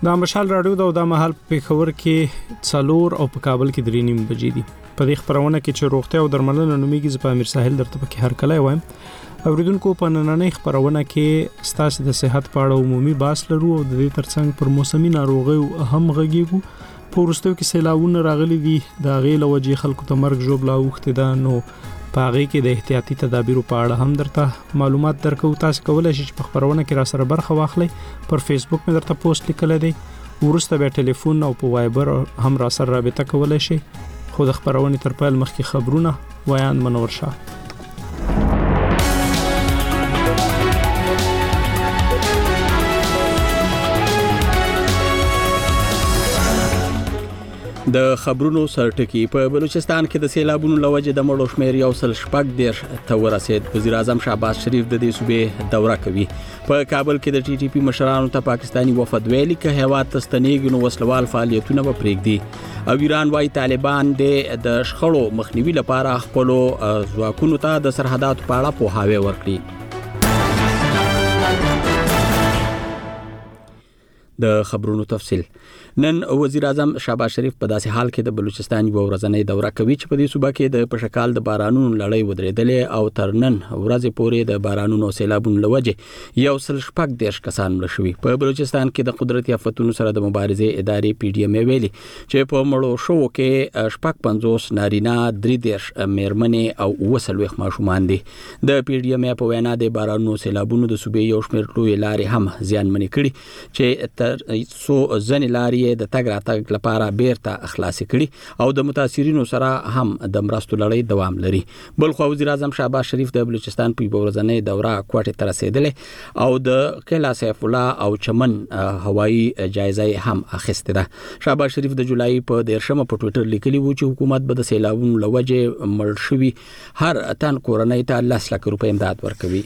د مشال راډیو د مهال په خبر کې 4 او په کابل کې 3:30 بجې دي. په دې خبرونه کې چې روغتیا او درملنه نوميږي ز په امیر ساحل درته پکې هر کله وایم. اوریدونکو په نننۍ خبرونه کې ستاسو د صحت په اړه عمومي بحث لرو او د دې ترڅنګ پر موسمي ناروغیو هم غږیږو. په ورستو کې سیلاوونه راغلي دي د غیله وجې خلکو ته مرګ جوړ لا وخت ده نو پاغي کې د احتیاطي تدابیرو په اړه هم درته معلومات درکو. تاسو کولای شئ چې په خبرونه کې را سره برخه واخلئ. پر فیسبوک مې درته پوسټ لیکل دی. ورسته به ټلیفون او په وایبر هم را سره رابطه کولای شئ. خو د خبرونه تر پیل مخکې خبرونه ویان منور شاه. د خبرونو سرټکی په بلوچستان کې د سیلابونو لوجه د مړو شمیر یو سل شپږ ډیر ته ورسید. وزیر اعظم شهباز شریف د دې صوبې دوره کوي. په کابل کې د ټي ټي پی مشرانو ته پاکستانی وفد ویلي چې هیواد ته ستنېږي نو وسلوال فعالیتونه به پرېږدي. او ایران وايي طالبان د شخړو مخنیوي لپاره خپل ځواکونو ته د سرحداتو په اړه پوهاوی ورکړي. د خبرونو تفصیل. نن وزیر اعظم شهباز شریف په داسې حال کې د بلوچستان یو ورځنۍ دوره کوي چې په دې صوبه کې د پشکال د بارانونو لړۍ ودرېدلې او تر نن ورځې پورې د بارانونو سیلابونو لوجه یو سل شپږ دیرش کسان مړه شوي. په بلوچستان کې د قدرتي آفتونو سره د مبارزې ادارې پی ډی ام ویلي چې په مړو شو کې شپږ 50 نارینه 3 میرمنې او 20 ماشومان دي. د پی ډی ام په وینا د بارانونو سیلابونو د صوبې یو شمېر لوی لارې هم زیانمنې کړي چې سو ځنې لارې د تګ راتګ لپاره بیرته خلاص کړي او د متاثرینو سره هم د مرستو لړۍ دوام لري. بل خو وزیر اعظم شهباز شریف د بلوچستان په ورځنۍ دوره کوټه ته رسیدلې او د قلعه سیف الله او چمن هوایی جایزه هم اخیسته ده. شهباز شریف د جولای په 13 په ټوئیټر لیکلی و چې حکومت به د سیلابونو لوجه مړ شوي هر تن کورنۍ ته 10 لک روپۍ امداد ورکوي.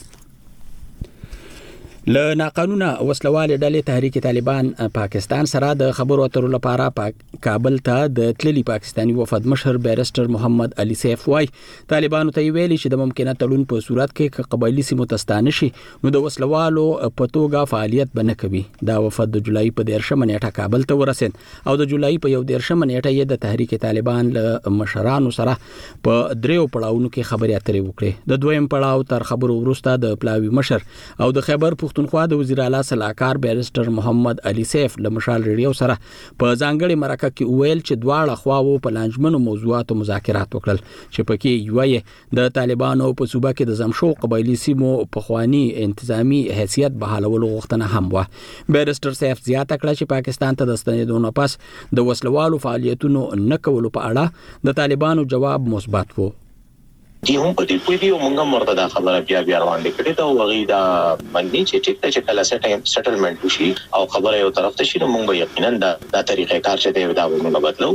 له ناقانونه وسلوال ډلې تحریک طالبان پاکستان سره د خبرو اترو لپاره کابل ته د تللی پاکستانی وفد مشر بیرسټر محمد علي سیف وای طالبانو ته ویلي چې د ممکنه تړون په صورت کې قبایلی سیمو تستانه شي نو د وسلوالو په توګه فعالیت بنه کوي. دا وفد د جولای په 13 نیټه کابل ته ورسید او د جولای په 13 نیټه یې د تحریک طالبان له مشرانو سره په دریو پړاوونو کې خبرې اترې وکړې. د دویم پړاو تر خبرو وروسته د پلاوی مشر او د خیبر پختونخوا د وزیر اعلی صلاحکار بیرسټر محمد علي سیف له مشال ریډیو سره په ځانګړي مرکه کې ویل چې دواړه خواو په لانجمنو موضوعاتو مذاکرات وکړل چې پکې یوه د طالبانو په صوبه کې د زمشو قبایلی سیمو په خواني انتظامی حیثیت بحالولو غوښتنه هم و. بیرسټر سیف زیاته کړه چې پاکستان ته د ستنېدو نه پس د وسلوالو فعالیتونو نه کولو په اړه د طالبانو جواب مثبت و. دی هم په دې پوی دی موږ مرته دا خبره بیا روان کړي دا وغي دا باندې چې ټیک ته چې کله سیټلمنت وشي او خبره یو طرف ته شي نو موږ یقینا دا طریقې کار چې دی دا موږ بدلو.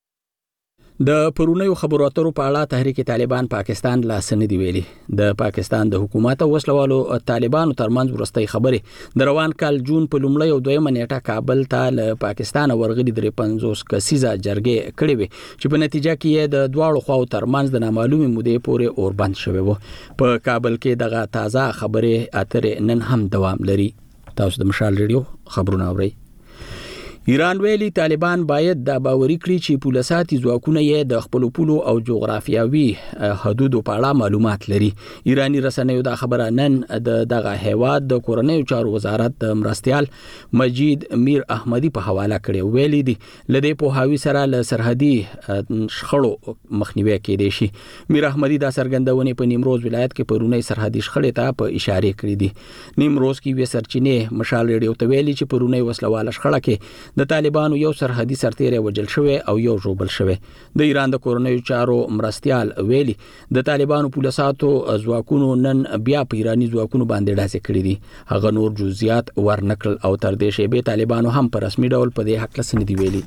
د پرونیو خبرو اترو په اړه تحریک طالبان پاکستان لا سندې ویلي. د پاکستان د حکومت او وسلوالو طالبانو ترمنځ ورستۍ خبرې د روان کال جون په لومړۍ او دویمه نیټه کابل ته له پاکستان ورغلي 53 کسیزه جرګې کړې وي چې په نتیجه کې د دواړو خواو ترمنځ د نامعلومې مودې پورې اور بند شوی و. په کابل کې دغه تازه خبرې اترې نن هم دوام لري. تاسو د مشال ریډیو خبرونه اورئ. ایران ویلي طالبان باید د باوري کړي چې پولیساتي ځواکونه یې د خپل پولو او جغرافیاوي حدودو په اړه معلومات لري. ایرانی رسنیو دا خبره نن دغه هیواد د کورنیو چارو وزارت د مرستيال مجید میر احمدی په حواله کړي. ویلي دي لدې په هاوی سره له سرحدي شخړو مخنیوي کېدې شي. میر احمدی دا څرګندونه په نیمروز ولایت کې پرونی سرحدي شخړې ته په اشاره کړې دي. نیمروز کې وې سرچینه مشال ریډیو ته ویلي چې پرونی وسلواله شخړه کې د طالبانو یو سرحدي سرتیری وجل شوی او یو ژوبل شوی. د ایران د کورنیو چارو مرستيال ویلي د طالبانو پولیساتو ځواکونو نن بیا په ایرانی ځواکونو باندې ډاسې کړې دي. هغه نور جزئیات ورنکل او تر دې شی به طالبانو هم په رسمي ډول په دې حق لسندې ویلي.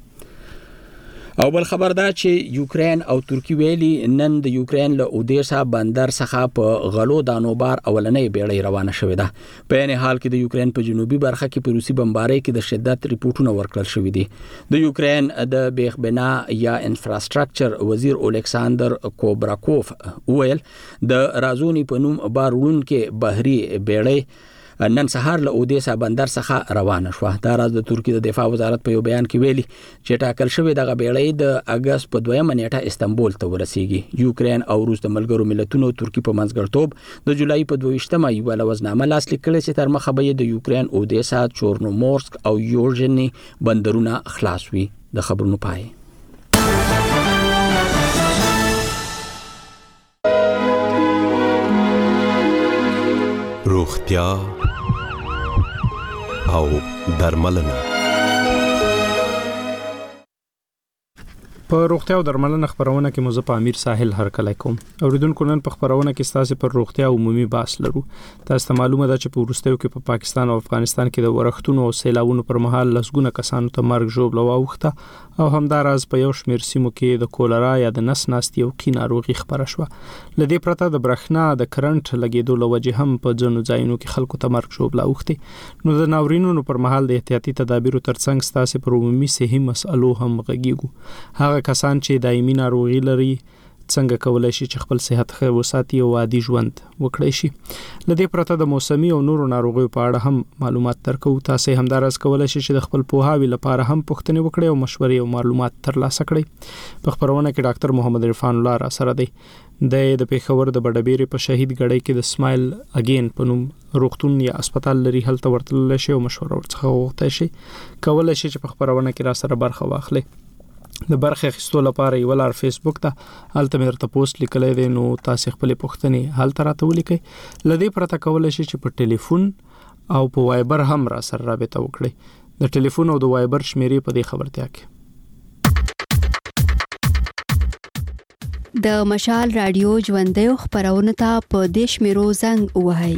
او بل خبر دا چې یوکرين او ترکی ویلي نن د یوکرين له اودیسا بندر څخه په غلو دانوبار اولنې بیړۍ روانه شوې ده. په عین حال کې د یوکرين په جنوبي برخه کې په روسي بمبارۍ کې د شدت ریپورتونه ورکړل شوې دي. د یوکرين د بیخ بنا یا انفراستراکچر وزیر الیکساندر کوبراکوف ویل د رازونی په نوم بار وړونکو بحري بیړۍ نن سهار له اودیسا بندر څخه روانه شو. دا راز د ترکیه د دفاع وزارت په یو بیان کې ویلي چې ټاکل شوی دغه بیړۍ د اگست په 2 نیټه استنبول ته ورسیږي. یوکرين او روس د ملګرو ملتونو ترکیه په منځګړتوب د جولای په 22مه یو لوزنامه لاسلیک کړې چې تر مخه به د یوکرين اودیسا، چورنومورسک او یورژني بندرونه خلاص وي. د خبرونو پای. روغتیا او درملنه. په روغتیا او درملنه خبرونه کې مزه په امیر ساحل هرکلی کوم. اوریدونکو نن په خبرونه کې ستاسو پر روغتیا عمومي بحث لرو. تاسو ته معلومه ده چې په وروستیو کې په پاکستان او افغانستان کې د ورښتونو او سیلاوونو پر مهال لسګونه کسانو ته مرګ ژوبله واوښته او همداراز په یو شمېر سیمو کې د کولرا یا د نس ناستي او کی ناروغي خبره شوه. لدې پرته د برېښنا د کرنټ لګیدو لوجه هم په ځینو ځایونو کې خلکو ته مرګ ژوبله اوښتي. نو د ناورینونو پر مهال د احتیاطي تدابیرو ترڅنګ ستاسو پر عمومي صحي مسئلو هم غږیږو. هغه کسان چې دایمي ناروغي لري څنګه کولای شي چې خپل صحت ښه وساتي او عادي ژوند وکړي شي. لدې پرته د موسمي او نورو ناروغیو په اړه هم معلومات درکو. تاسو هم دراز کولای شي چې د خپل پوهاوي لپاره هم پوښتنې وکړئ او مشورې او معلومات ترلاسه کړئ. په خبرونه کې ډاکټر محمد عرفان الله را سره دی. د پیښور د بډبېرې په شهید ګړۍ کې د سمایل اگین په نوم روغتون یا هسپتال لري. هلته ورتللی شي او مشوره ورڅخه وغوښتئ شي. کولای شي چې په خبرونه کې را سره برخه واخلئ. د برخه اخیستو لپاره یو لار فیسبوک ته هلته مې درته پوسټ لیکلی دی، نو تاسو خپل پوښتنې هلته راته ولیکئ. لدې پرته کولای شي چې په ټلیفون او په وایبر هم را سره رابطه وکړئ. د ټلیفون او د وایبر شمیرې په دې خبرتیا کې. د مشال رادیو ژوندۍ خبرونه ته په دې شمیرو زنګ ووهئ: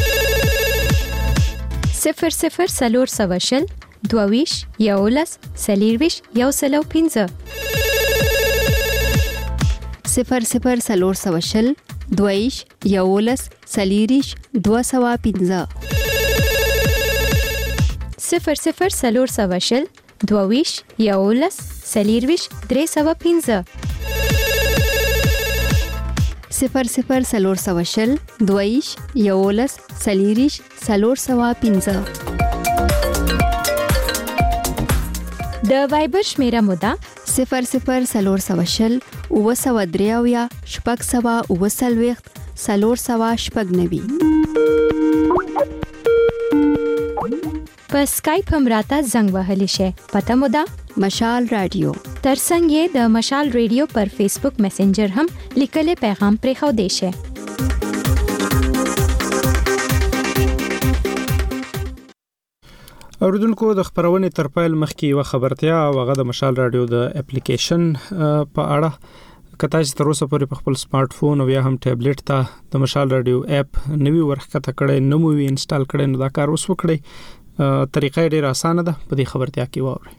00 22 11 سلیرویش یو سلو 15 00 22 11 سلیریش 215 00 22 11 سلیرویش 315 00 22 11 سلیریش 315. د وایبر شمیره مودا 00 اوسودریاویا شپږ سوا اوسلويخت 490. په سکایپ هم راته زنګ وهلی شي. پته مودا مشال رادیو. ترڅنګ یې د مشال رادیو پر فیسبوک میسنجر هم لیکلي پیغام پرې خو دی شي. اوریدونکو د خبرونې تر پایل مخکې یو خبرتیا او هغه د مشال رادیو د اپلیکیشن په اړه. کته چې تر اوسه پورې په خپل سمارټ فون او یا هم ټابلیټ ته د مشال رادیو اپ نوی ورخته کړئ، نو وی انسټال کړئ، نو دا کار اوس وکړئ. طریقه ډیره اسانه ده. په دې خبرتیا کې واورئ.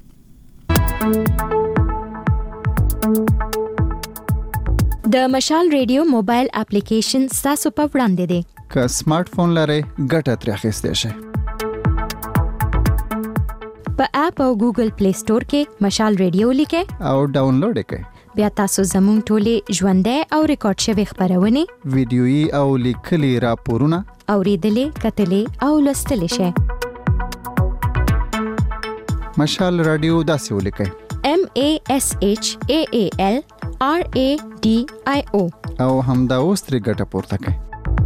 د مشال رادیو موبایل اپلیکیشن تاسو په وړاندې دی. که سمارټ فون لرئ ګټه ترې اخیستئ شئ. په اپ او ګوګل پلی سٹور کې مشال رادیو لیکئ او ډاونلوډ یې کړئ. بیا تاسو زموږ ټولې ژوندۍ او ریکارډ شوی خبرونه، ویډیويي او لیکلي راپورونه اوریدلې، کتلې او لوستلې شئ. مشال رادیو داسې ولیکئ: MASHAAL RADIO او همدا اوس ترې ګټه پورته کړئ.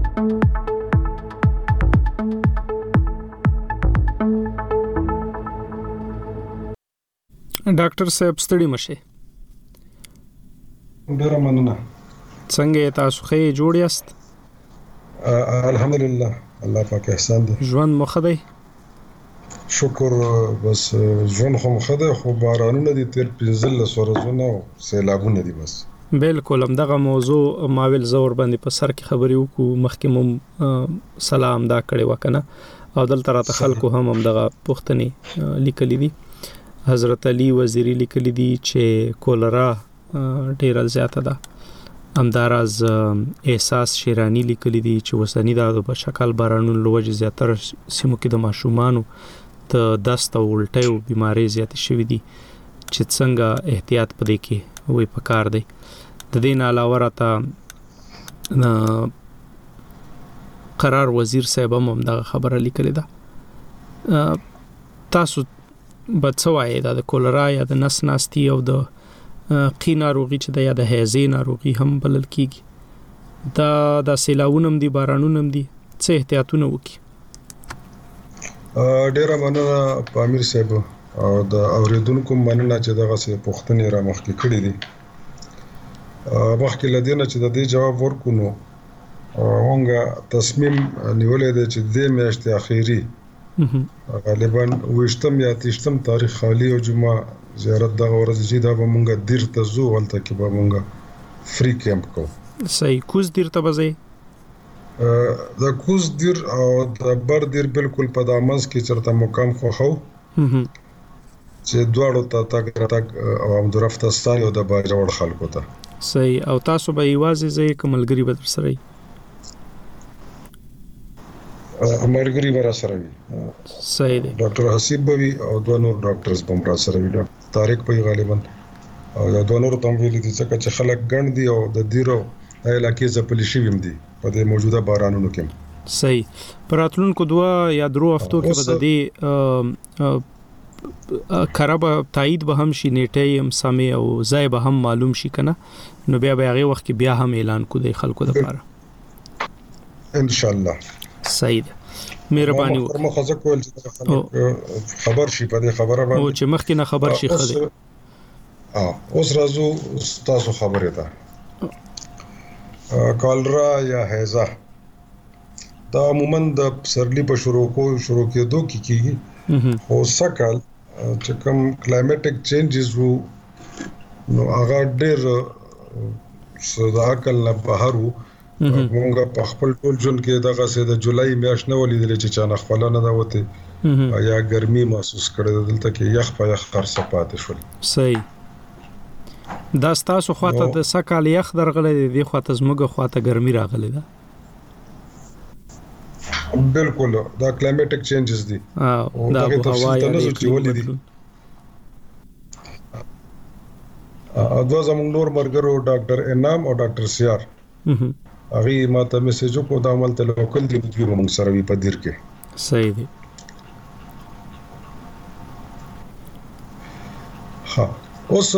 ډاکټر صاحب ستړي مشه. ډیره مننه. څنګه تاسو ښه جوړ یاست؟ الحمدلله، الله پاک احسان دی. ژوند مخ دی؟ شکر. بس ژوند خو مخ دی، خو بارانونه دي تیر 15 ورځې او سیلابونه دي. بس بالکل هم دغه موضوع ماویل زور باندې په سر کې خبرې وکړو. مخکې سلام دا کړي وکنه او دلته راته خلکو هم دغه پوښتنې لیکلې دي. حضرت علی وزیری لیکلی دی چې کولرا ډیره زیاته ده. همداراز احساس شیرانی لیکلی دی چې وسنی د بشکل بارانونو لوجه زیاتره سیمو کې د ماشومانو ته دست او الټیو بیماری زیات شوې دي چې څنګه احتیاط پدې کې وې پکار دی. د دې نه علاوه راته قرار وزیر صاحب هم دا خبره لیکلې ده. تاسو بڅوای د کولرا یا د نس ناستي او د قی ناروغي چې د یا د هیزې ناروغي هم بلل کیږي دا سیلاونم دي بارانونم دي څه احتیاطونه وکړي؟ ډیره مننه پامیر صاحب او د اوریدونکو مننه چې دغه څه پوښتنې را مخکې کړې دي. مخکې لدینه چې د دې جواب ورکونو مونږه تصمیم نیولې دی چې د میاشتې اخیری غالبا 28 یا 30 تاریخ خالی او جمعه زیارت دغه ورځ چې دا به مونږه دیر ته زو ولته کې به مونږه فری کیمپ کوو. صحیح. کوز دیر ته بځي د کوز دیر او د بر دیر بالکل په دامنس کې چرته مقام خوخو چې دواړو ته تک او هم درفته ستاني او د باجوړ خلکو ته. صحیح. او تاسو به یوازې زې کوملګری به سره وي؟ ملګری به را سره وي. صحیح دی. ډاکټر حسیب به وي او دوه نور ډاکټرز به را سره وي. طارق به غالبا او دا دوه نور تم ویلي دي چې خلک ګڼ دي او د دیرو علاقې ځپلې شوي هم دي په دې موجوده بارانونو کې. صحیح. پراتلونکو 2 یا 3 هفتو کې به د دې خراب تایید به هم شي، نیټه هم سمې او ځای به هم معلوم شي کنه، نو بیا به هغه وخت کې بیا هم اعلان کو دی خلکو لپاره ان شاء الله. صحیح ده. مهرباني وکړئ. ما خو ځکه کول چې خبر شي په دې خبره باندې او چې مخکې نه خبر شي خدای. اوس راځو تاسو خبره ده. کالرا یا هیزا دا عموما د پسرلی په شروع کېدو کې کیږي، خو سکل چې کوم کلایمټیک چینجز وو نو هغه ډېر صداقل نه بهر وو. مونږ په خپل ټول ژوند کې دغه سه د جولای میاشت نه ولیدل چې چانه خپل نه دا وته یا ګرمي محسوس کړل، دلته کې یخ په یخ خرڅ پاتې شول. صحیح. دا ستاسو خواته د سکال یخ درغلې دی، خواته زموږه خواته ګرمي راغلې ده. بالکل دا کلایمټیک چینجز دي. دا هوا یا دي. اځو زموږ نور مرګرو ډاکټر انعام او ډاکټر سیار هغه ماته میسج کو د عمل ته لوکل دی په موږ سره وی په دیر کې. صحیح دی. ها اوس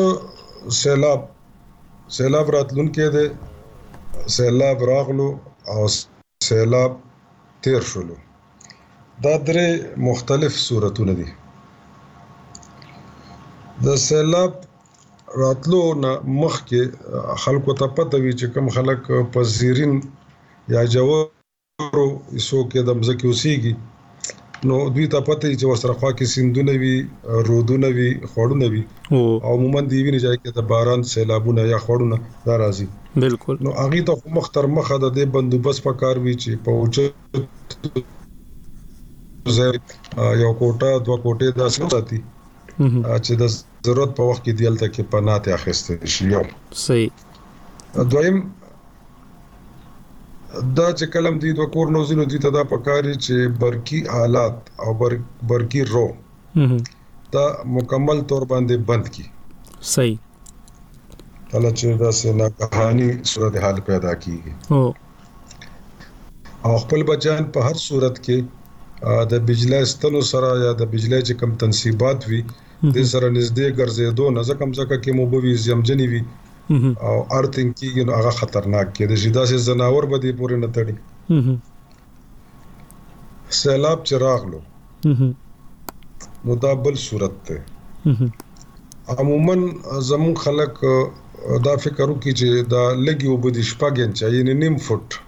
سیلاب راتلون کې ده، سیلاب راغلو او سیلاب تیر شولو. دا درې مختلف صورتونه دي. د سیلاب راتلو نه مخکې خلکو ته پته وي چې کوم خلک په زیرین یا جوارو ایسو کې د مځکې اوسېږي نو دوی ته پته چې ورسره خوا کې سیندونه وي، رودونه وي، خوړونه وي او عموما دی ویني ځای کې د باران سیلابونه یا خوړونه دا راځي. بالکل. نو هغه ته مختر مخه د دې بندوبست پکار وی چې په اوچ یو کوټه 2 کوټه داسې ساتي چې د ضرورت په وخت کې دیلته کې پناه ته اخیستل شي. صحیح. دویم دا چې کلم دي د کور نوزینو دي ته دا پکاري چې برقي آلات او برقي رو دا مکمل طور باندې بند کی. صحیح. کله چې دا سنا کہانی صورتحال پیدا کیږي او خپل بچان په هر صورت کې د بجلی ستنو سره یا د بجلی چې کم تنصیبات وي د سره نږدې ګرځېدو نه ځکه مزکه کې موبوي زمجنی وي او ارتنګ کېږي نو هغه خطرناک کې د شیدا سي زناور به دي پورې نه تړي. سیلاب چې راغلو نو دا بل صورت ته عموما زمون خلک دا فکر وکړي چې دا لګي وبدي شپږ انچ یعنی نیم فوټ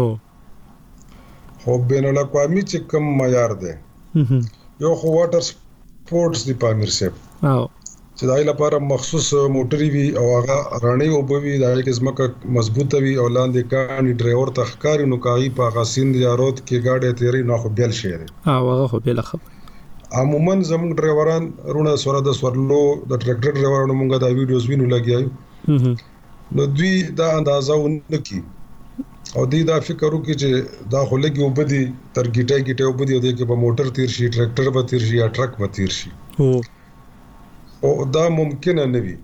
خو بین الاقوامي چې کم معیار ده یو خو واټر سپورټس دی پامیر سیب چې دای لپاره مخصوص موټری وی او هغه رانی او بوي دای کې زمکه مضبوطه وی او لاندې کانی ډرایور تخکاری نو کای په غاسین یا روت کې گاډي تیری نو خو بیل شي هغه خو بیل خبر. عموما زموږ ډرایوران رونه سره د سورلو د ټریکټر ډرایورانو موږ دا ویډیوز وینو لګیایو نو دوی دا اندازه ونکي او دوی دا فکر وکړي چې دا خو لګي وبدي تر ګټه وبدي او د کې په موټر تیر شي، ټریکټر به تیر شي یا ټرک به تیر شي او دا ممکن نه وي.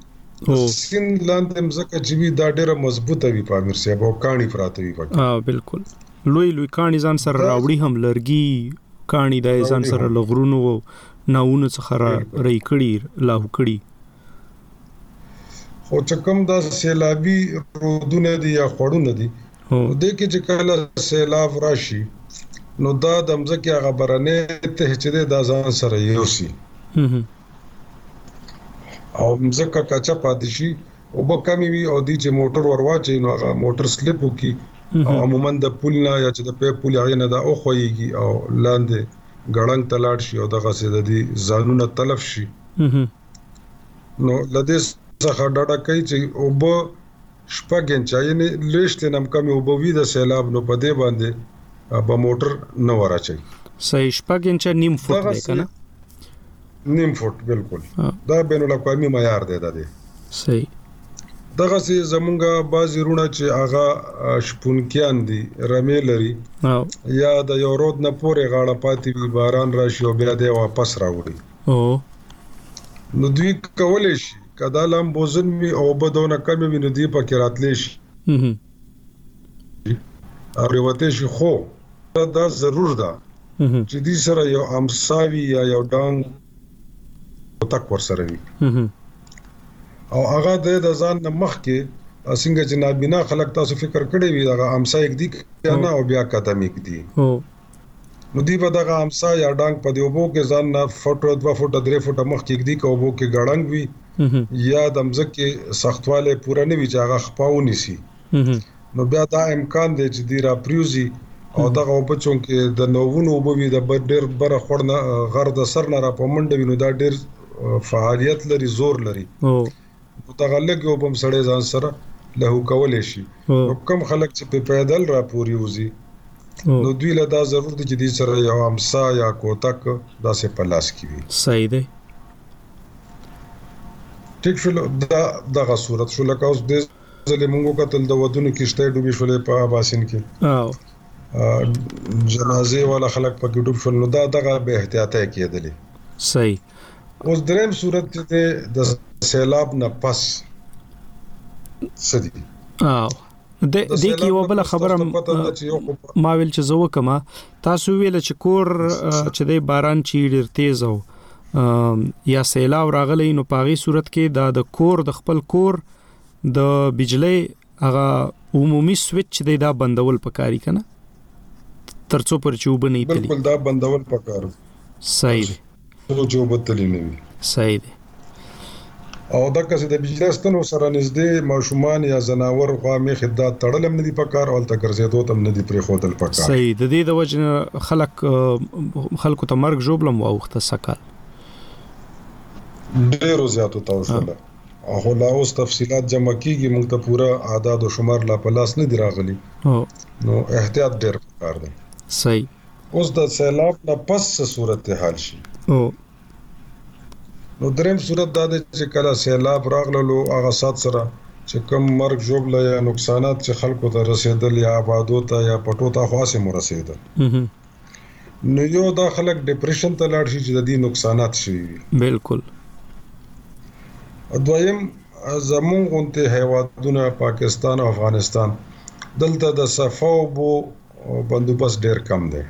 سین لاندې مزکه چې وی دا ډیره مضبوطه وي پامیر صاحب او کانی پراته وي پکې. بالکل. لوی کانی ځان سره راوړي هم لرګي کانی د ځان سره لغرونو ناونه څخه رې کړي لاهو کړي خو چکم دا سیلابي رودونه دي یا خړونه دي د کې چې کله سیلاب راشي نو دا د مځکه هغه برنه ته چې د ځان سره یوسي او مځکه کچا پاتې شي او به کمی وي او دی چې موټر ورواچي نو هغه موټر سلیپ وکي او عموما د پول نه یا چې د پول هغه نه دا او خوېږي او لاندې ګړنګ تلاړ شي او دغه سي د دې ځانونه تلف شي نو لدې څخه ډاډه کوي چې او به شپږن چا یې لېشت نم کمی او به وی د سیلاب نو په دې باندې به موټر نه وراچي صحیح شپږن چا نیم فوټ دی کنه نیم فوټ بالکل دا بین الاقوامي معیار دی دا دی صحیح دغه سي زمونږه بازي رونه چې هغه شپونکيان دي رمې لري یا د یو رود نه پورې غاړه پاتې وي باران راشي او بیا دې واپس راوړي نو دوی کولای شي کدا لام بوزن می او بدونه کمی ویني دی پکې راتلی شي او ریوته شي خو دا ضرور ده چې دې سره یو امساوي یا یو ډنګ تک ور سره وي او هغه د ځان مخ کې څنګه چې نابینا خلک تاسو فکر کړی وي دا امسا یک دی کنه او بیا قدم یک دی نو دی په دغه امسا یا ډنګ په دیوبو کې ځان نه فوټو 2 فوټه 3 فوټه مخ کې دی کوبو کې ګړنګ وي یا د مځکه سختواله پوره نه وي چې هغه خپاونی سي نو بیا دا امکان دی چې دی را پریوزي او دغه په چون کې د نوونو وبوي د ډېر بره خورنه غر د سر نه را پمنډ وینو دا ډېر فعالیت لري زور لري دغه لګو بم سړی ځان سره له کولې شي کم خلک چې په پیدل را پوری وزي نو دوی له دا ضرورت چې دې سره یو امسا یا کوتک دا سه پلاس کی وي صحیح دی ټیک شو دغه صورت شو لکه اوس د زلمونګو قتل د ودونو کېشته ډوبې شولې په اباسین کې جنازه والا خلک په ډوب شول نو دا دغه به احتیاطه کېدلې صحیح اوس دریم صورت ته د سیلاب نه پس سدي د کې یو بل خبره ما ویل چې زه وکما تاسو ویل چې کور چې د باران چی ډیر تیز او یا سیلاب راغلی نو پاغي صورت کې د کور د خپل کور د بجلی هغه عمومي سویچ دی دا بندول پکاري کنه ترڅو پر چوب نه تلی بالکل دا بندول پکار صحیح دی چوب تلی نه وي صحیح دی او دا کسه د بجلی ستنو سره نږدې ماشومان یا زناور قومي خدمات تړلم نه دي پکار او تل ګرځېدو تم نه دي پرې خودل پکار صحیح د دې د وجه خلکو ته مرګ جوړلم او وخت سکل ډیرو زیاتو توسله او لا اوس تفصيلات جمع کیږي موږ ته پورا اعداد او شمار لا پلاس نه دی راغلي نو احتیاط ډیر پکار دی صحیح اوس د سیلاب نه پس صورت حال شي نو دریم صورت دا چې کله سیلاب راغلو هغه سات سره چې کم مرګ جوړل یا نقصانات چې خلکو ته رسیدل یا آبادو ته یا پټو ته خاصه مو رسیدل نو یو دا خلک ډیپریشن ته لاړ شي چې د دې نقصانات شي بالکل دویم زمون غونته هیوادونه پاکستان او افغانستان دلته د صفو بو بندوبست ډیر کم دی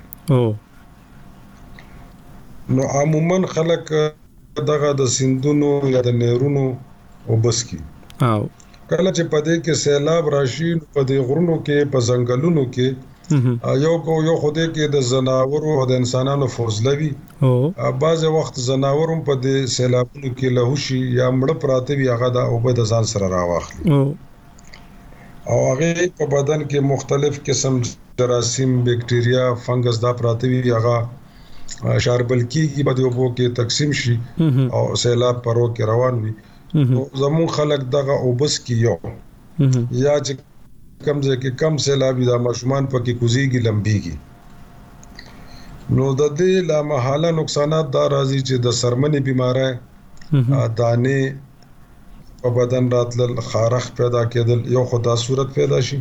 نو عموما خلک دغه د سیندونو یا د نهرونو وبس کی کله چې پدې کې سیلاب راشي په دې غرونو کې په ځنګلونو کې یو خوده کې د زناورو او د انسانانو فوزلوي بعض وخت زناورم په دې سیلابونو کې لهوشي یا مړ پراته وي هغه د اوبه د ځان سره راواخلي او هغه په بدن کې مختلف قسم جراثیم بکټیریا فنګس دا پراته وي هغه شاربل کیږي په دې اوبو کې تقسیم شي او سیلاب پرو کې روان وي زمون خلک دغه اوبس کې یو یا چې کم ځکه کم سیلابي د ماشومان پکې کوزيږي لمبيږي نو د دې لا محاله نقصانات دا راځي چې د سرمنې بیماری دانه په بدن راتل خارخ پیدا کېدل یو خدا صورت پیدا شي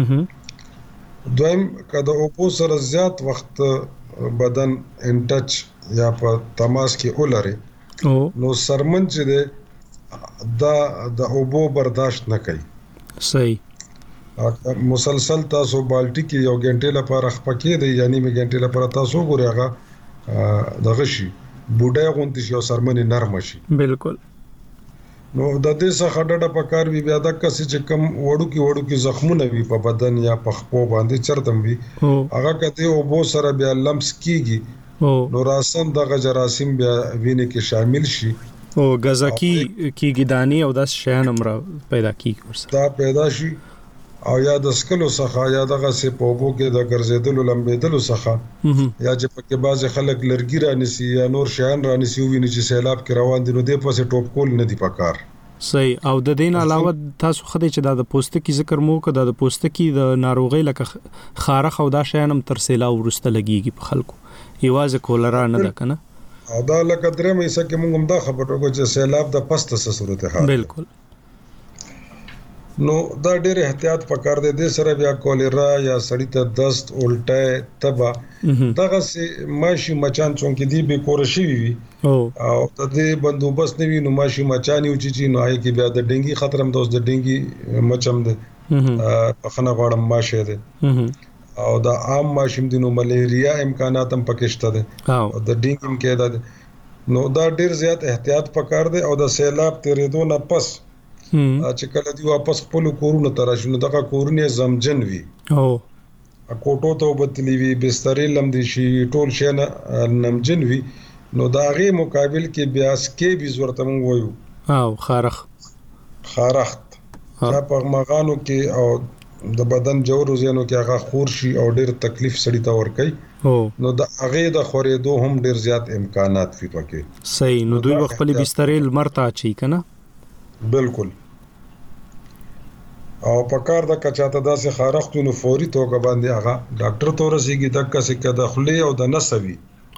دویم کله اوپو سره زیات وخت بدن ان ټچ یا په تماس کې ولري نو سرمن چې دا د اوبو برداشت نه کوي صحیح مسلسل تاسو بالټي کې یو غنټه لپاره خپکې دی یعنی می غنټه لپاره تاسو ګوري هغه دغه شي بوډای غونډ شي او سرمنې نرم شي بالکل نو د دې څخه ډډه پکار وی بیا د کسې چې کم وړو کې زخمونه وي په بدن یا په خپو باندې چرتم وي هغه کته او بو سره بیا لمس کیږي نو راسن د جراثیم بیا وینې کې شامل شي او غزاکی کیږي دانی او د شیان امر پیدا کیږي ورسره دا پیدا شي او یا د سکلو څخه یا دغه سه پوبو کې د ګرځیدلو لمبېدلو څخه یا چې پکې باز خلک لرګي رانسی یا نور شیان رانسی ویني چې سیلاب کې روان دي نو د پسې ټوپ کول نه دی پکار صحیح او د دین علاوه تاسو خدای چې د پوستکی ذکر مو کړه د پوستکی د ناروغي لکه خارخ او دا شیانم تر سیلاب ورسته لګيږي په خلکو یوازې کولرا نه ده کنه او دا لکه درې مې سکه موږ هم دا خبرو کو چې سیلاب د پسته څه صورتحال بالکل نو دا ډېر احتیاط پکار دی د سره بیا کولیرا یا سړی ته دست الټه تبا دغه سي ماشي مچان څنګه دی به کور شي وي او د دې بندوبست نه وي نو ماشي مچان یو چې نو آی کې بیا د ډنګي خطر هم د ډنګي مچم ده په خنه غړم ماشه ده او د عام ماشم د نو ملیریا امکانات هم پکشته ده او د ډنګي هم کې ده نو دا ډېر زیات احتیاط پکار دی او د سیلاب تیرېدو نه پس چې کله دی واپس خپل کورونه تراشي نو دغه کورونه زمجن وي او کوټو ته وبتلی وي بسترې لم دي شي ټول شي نه نمجن وي نو دا غي مقابل کې بیا سکې به ضرورت مونږ وایو او خارخت دا په مغانو کې او د بدن جوړو زینو کې هغه خور شي او ډېر تکلیف سړی ته ور کوي نو د هغه د خورېدو هم ډېر زیات امکانات وي پکې صحیح نو دوی خپل بسترې لمرته چي کنه بالکل او پکار د کچاته داسې خارختونو فوري توګه باندې هغه ډاکټر ته ورسیږي د کسې کده خلی او د نسوي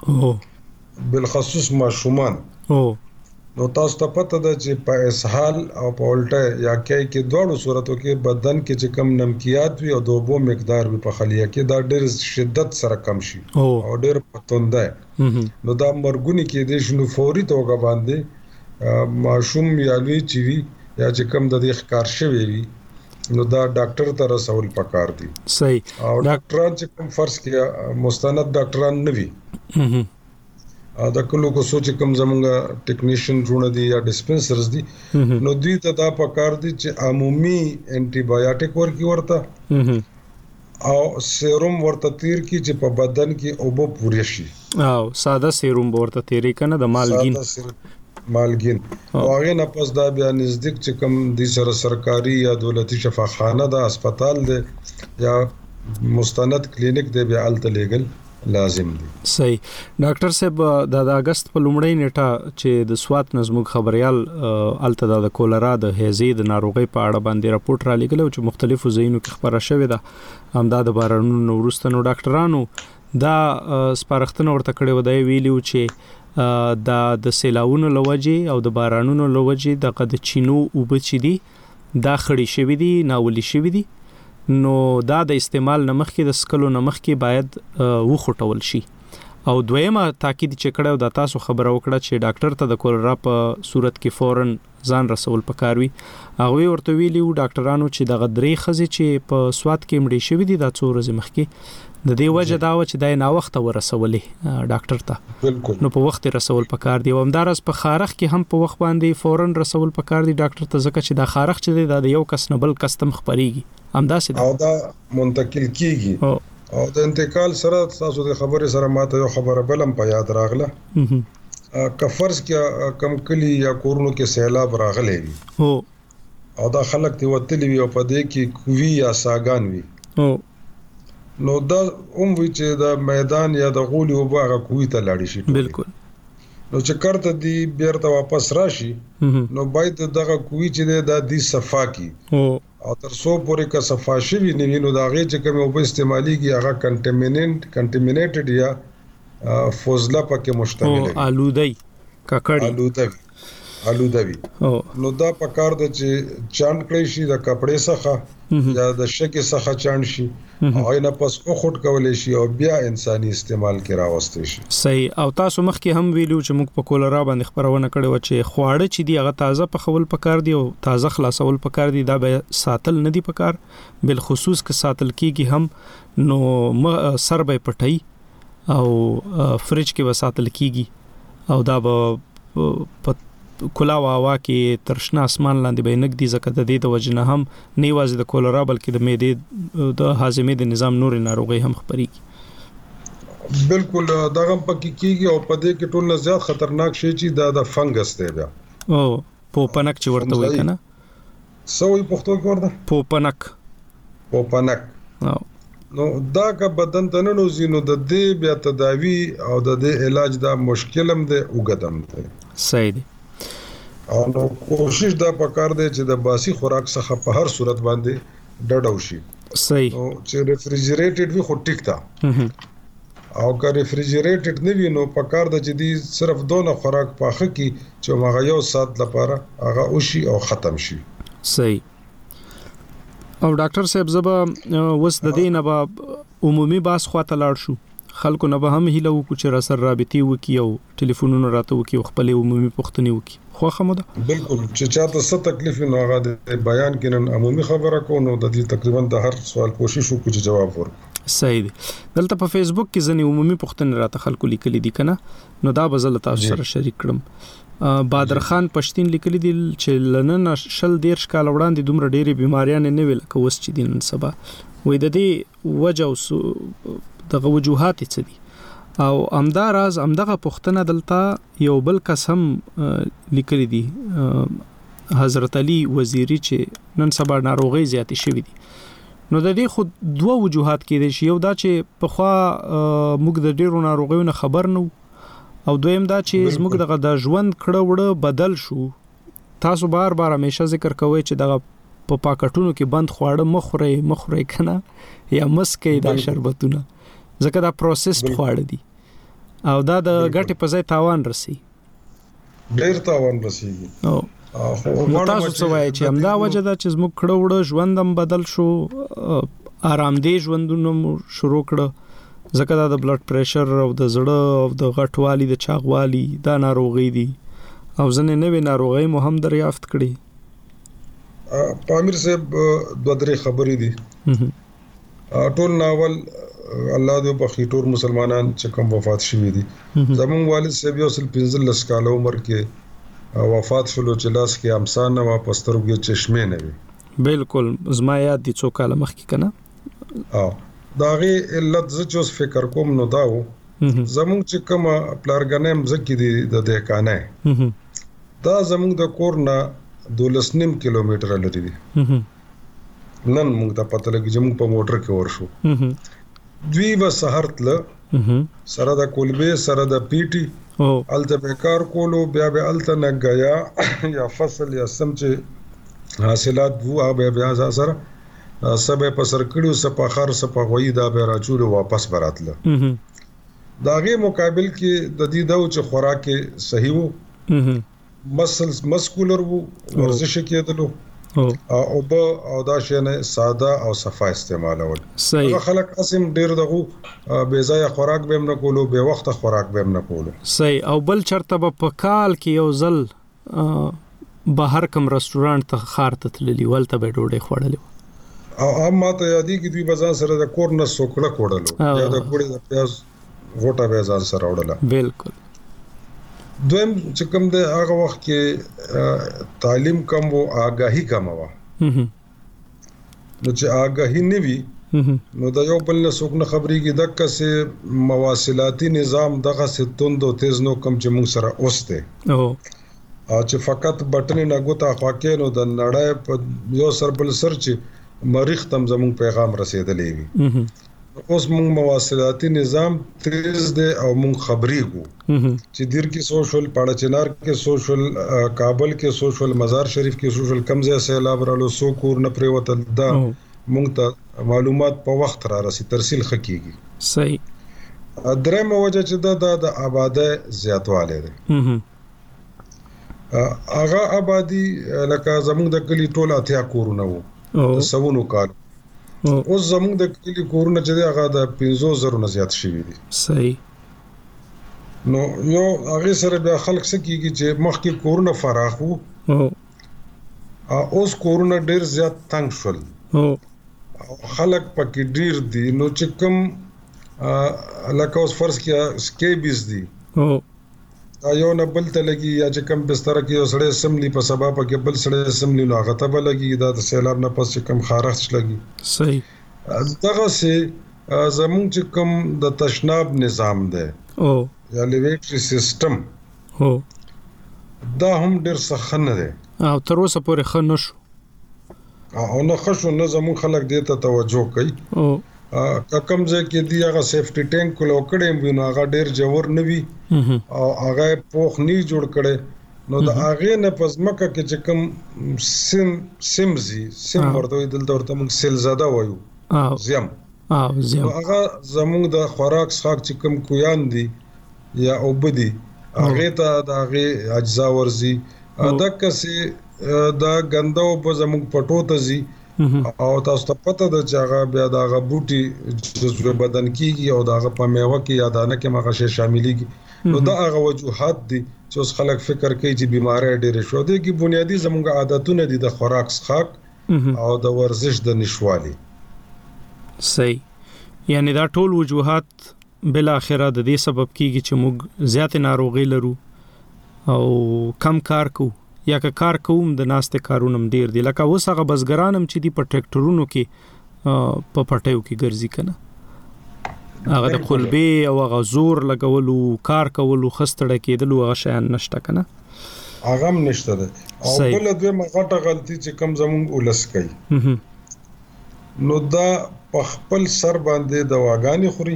بالخصوص ماشومان نو تاسو ته پته ده چې په اسهال او په الټه یا کې دوړو صورتو کې بدن کې چې کم نمکیات وي او د اوبو مقدار وي په خلیه کې دا ډېر شدت سره کم شي او ډېر پتونده نو دا مرګونی کې د شنو فوري توګه باندې ماشوم یا لوی چې وي یا چې کم د دې ښکار شوی وي نو دا ډاکټر ته رسول پکار دي صحیح او ډاکټران چې کوم فرض کې مستند ډاکټران نه وي دا کلو کو سوچ کوم زمونږ ټیکنیشن جوړ دي یا ډسپنسرز دي نو دوی ته دا پکار دي چې عمومي انټي بایوټیک ورکی ورته او سیروم ورته تیر کی چې په بدن کې اوبو پوری شي او ساده سیروم ورته تیری کنه د مالګین او هغه نه پس دا بیا نزدیک چې کوم د سره سرکاري یا دولتي شفاخانه د هسپتال دی یا مستند کلینیک دی بیا الته لګل لازم دي صحیح ډاکټر صاحب د اگست په لومړۍ نیټه چې د سوات نظموک خبريال الته د کولرا د هیزي د ناروغي په اړه باندې راپورټ را لګل او چې مختلفو ځایونو کې خبره شوې ده همدا د بارانونو ورستنو ډاکټرانو دا سپارښتنه ورته کړې و دی ویلو چې د سیلاونو لوجه او د بارانونو لوجه د چینو وبچې دي دا خړې شوی دي ناولي شوی دي نو دا د استعمال نمخ کې د سکلو نمخ کې باید وخټول شي او دویمه تاکید چې کړه د تاسو خبره وکړه چې ډاکټر ته د کولرا په صورت کې فورن ځان رسول پکار وي هغه ورته ویلی ډاکټرانو چې د غدرې خزي چې په سواد کې مړې شوی دي د څو ورځې مخکې د دې وجه دا و چې د نه وخت ورسولې ډاکټر ته بالکل نو په وخت رسول پکار دی او همدارس په خارخ کې هم په وخت باندې فورن رسول پکار دی ډاکټر ته ځکه چې دا خارخ چې د یو کس نه بل کستم خبريږي همداسې او دا منتقل کیږي او د انتقال سره تاسو د خبرې سره ماته یو خبره بلم په یاد راغله کفرز کې کم کلی یا کورونو کې سیلاب راغلی وي او دا خلک دی وتلی وي او په دې کې کوي یا ساګان وي نو دا وی چې د میدان یا د غولي او باغ کوي ته لاړ شي بالکل نو چې کارته دی بیرته واپس راشي نو باید دغه کوي چې د دې صفا کی او تر څو پورې کا صفا شي نه نو دا غي چې کوم او استعماليږي هغه کنټامینیټډ یا فوزله پکې مشتمل دی آلودی ککړی آلودی آلودوي نو دا پکار د چې چاند کړی شي د کپړې څخه یا د شګې څخه چاند شي او نه پس او خټ کولې شي او بیا انساني استعمال کې راوستي شي. صحیح. او تاسو مخکې هم ویلو چې موږ په کولرا باندې خبرونه کړې و چې خواړه چې دی هغه تازه پخول پکار دی او تازه خلاصول پکار دی، دا به ساتل نه دی پکار، بل خصوص که ساتل کیږي هم نو سر به پټي او فریج کې به ساتل کیږي او دا به کلاو هوا کې ترشنا اسمان لاندې به نګدي زکه د دې د وجنه هم نه واځي د کولرا بلکې د معدې د هاضمې د نظام نور ناروغي هم خبريږي. بالکل دا هم پکې کیږي او په دې کې ټول نه زیات خطرناک شي چې دا فنګس دی بیا او پوپنک چې ورته وایي کنه سوې پښتو کې ورته پوپنک نو دا که بدن ته نه نوځي نو د دې بیا تداوی او د دې علاج دا مشکلم دی وګدم دی. صحیح دی. او نو کوشش دا پکار دی چې د باسي خوراک څخه په هر صورت باندې ډډاو شي. صحیح. او چې ریفریجریټډ وي خو ټیک تا او که ریفریجریټډ نه وي نو پکار د چې دی صرف دونه خوراک پاخه کی چې هغه یو سات لپاره هغه وشي او ختم شي. صحیح. او ډاکټر صاحب زبا وس د دې نه به عمومي باس خواته لاړ شو، خلکو نه به هم هیله وکړو چې را سره رابطي وکي او ټلیفونونه راته وکي او خپل عمومي پوښتنې وکي. خو خموده بالکل چې چاته څه تکلیف نه هغه د بیان کینن عمومي خبره کو نو د دې تقریبا د هر سوال کوشش وکړو چې جواب ورکړو. صحیح دی. دلته په فیسبوک کې ځنې عمومي پوښتنې راته خلکو لیکلي دي کنه، نو دا به زه تاسو سره شریک کړم. بادر خان پښتين لیکلي دي چې لنن شل 13 کال وړاندې دومره ډېری بیماریاں نه ویل کوس چې دین سبا وې د دې وجه او دغه وجوهات څه دي او امداراز امدغه پښتنه دلته یو بل قسم لیکلي دي حضرت علي وزیری چې نن سبا ناروغي زیاتې شوې دي. نو د دې خود دوه وجوهات کې دي، یو دا چې په خوا موږ د ډیرو ناروغیو خبر نه او دویم دا چې زموږ دغه د ژوند کړه وړه بدل شو. تاسو بار بار همیشه ذکر کوئ چې دغه په پاکټونو کې بند خواړه مخوري کنه یا مسکې دا شربتونه ځکه دا پروسسډ خواړه دي او دا د ګټې په ځای تاوان رسي، ډیر تاوان رسیږي. او تاسو څه وایي چې همدا وجه ده چې زموږ کړه وړه ژوندم بدل شو، آرامدې ژوندونه شروع کړه ځکه دا د بلډ پریشر او د زړه او د غټوالي د چاغوالي دا ناروغي دي او ځنې نوې ناروغي مو هم دریافت کړي. پامیر صاحب دوه درې خبرې دي. ټول ناول الله دې په خیټور مسلمانان چې کوم وفات شوي دي زمون والد صاحب یو سل 15 کال عمر کې وفات شول چې لاس کې امسان نه واپس ترګي چشمه نه وي. بالکل زما یاد دي څو کال مخکې کنه. داغه علت ز چې فکر کوم نو داو زمون چې کوم پلارګنم زکې دي د دې کانه دا زمون د کور نه 12.5 کیلومتر لري دي. نن موږ ته پته لګی چې موږ په موټر کې ورشو دوی و سحر تل سره د کولبه سره د پیټي الته بیکار کولو بیا به الته نه غیا یا فصل یا سم چې حاصلات وو هغه بیا سره سبه پسر کړو سپاخر سپغوي دا به راچول واپس براتله. داغه مقابل کې د دې داو چې خوراک صحیح وو، مسکولر وو، ورزش کېدلو او دا شنه ساده او صفا استعمالول. صحیح. خلک قسم ډیر دغه بے ځای خوراک به نه کولو، به وخت خوراک به نه کولو. صحیح. او بل چرته په کال کې یو ځل بهر کوم رستورانت ته خار ته تللی ولته به ډوډۍ خوړلې او ما ته یادې کې دوی بازار سره د کور نه سوکړه کوړلو یا د کوړې د پیاز غوټه به ځان سره وړله. بالکل. دویم چې کوم د هغه وخت کې تعلیم کم وو، آگاهی کم وو. نو چې آگاهی نه وي نو د یو بل نه څوک نه خبري کې دغه سه مواصلاتي نظام دغه سه توند او تیز نو کم چې موږ سره اوسته او چې فقط بټن نه غوتا خواکې نو د نړۍ په یو سر بل سر چې مریخ تم زمون پیغام رسیدلې وي. اوس موږ مواصلاتي نظام تیز دی او موږ خبري کو چې دیر کې سوشل پاړچنار کې سوشل کابل کې سوشل مزار شریف کې سوشل کمزه سیلاب رالو سو کور نه پریوتل دا موږ ته معلومات په وخت را رسي ترسیل خکېږي. صحیح. درېمه وجه چې دا د آباده زیاتواله ده هغه آبادی لکه زموږ د کلی ټول اتیا کورونه وو د سونو کال اوس زموږ د کلی کورونه چې هغه د 50,000 نه زیات شوي دي. صحیح. نو یو هغه سره بیا خلک سکیږي چې مخکې کورونه فراخ وو اوس کورونه ډیر زیات تنگ شول خلک پکې ډیر دي نو چې کوم لکه اوس فرض کړه سکیبیز دي یو نه بل ته لګي یا چې کوم بستر کې یو سړی سملی په سبا پکې بل سړی سملی نو هغه ته به لګي دا د سیلاب نه پس چې کوم خارښت لګي. صحیح. دغه سه زموږ چې کوم د تشناب نظام دی یا لیویټری سیستم دا هم ډیر سخت نه دی او تر اوسه پورې ښه نشو او نه ښه شو نه زموږ خلک دې ته توجه کوي کوم ځای کې دی هغه سیفټي ټینک کولو کړي نو هغه ډیر جوړ نه وي او هغه پوخ نه جوړ کړي نو د هغه نه پزماکه کې چې کوم سیمزي سیم ورته دلته ورته موږ سیل زده وایو زم هغه زموږ د خوراک څخه چې کوم کویان دي یا اوبدي هغه ته د هغه اجزا ورزي دغه سي دا غندو په زموږ پټو ته زی او تاسو ته پته ده چې هغه بیا د هغه بوټي جزو بدن کیږي او د هغه په میوه کې یا دانه کې هغه شی شاملېږي نو دا هغه وجوهات دي چې اوس خلک فکر کوي چې بیماری ډېرې شو دي کې بنیادی زموږ عادتونه دي د خوراک څخه او د ورزش د نشوالي. صحیح. یعنی دا ټول وجوهات بل اخره د دې سبب کیږي چې موږ زیات ناروغي لرو او کم کار کوو یا که کار کوم د ناشته کارونم ډیر دي لکه اوس هغه بزګرانم چې دی په ټریکټرونو کې په پټیو کې ګرځي کنه هغه د خلبې او هغه زور لګولو کار کولو خستړه کېدلو هغه شیان نشته کنه هغه هم نشته ده او بل دوی مغټه غلطي چې کم زمون ولس کوي نو دا په خپل سر باندې دواګانی خوري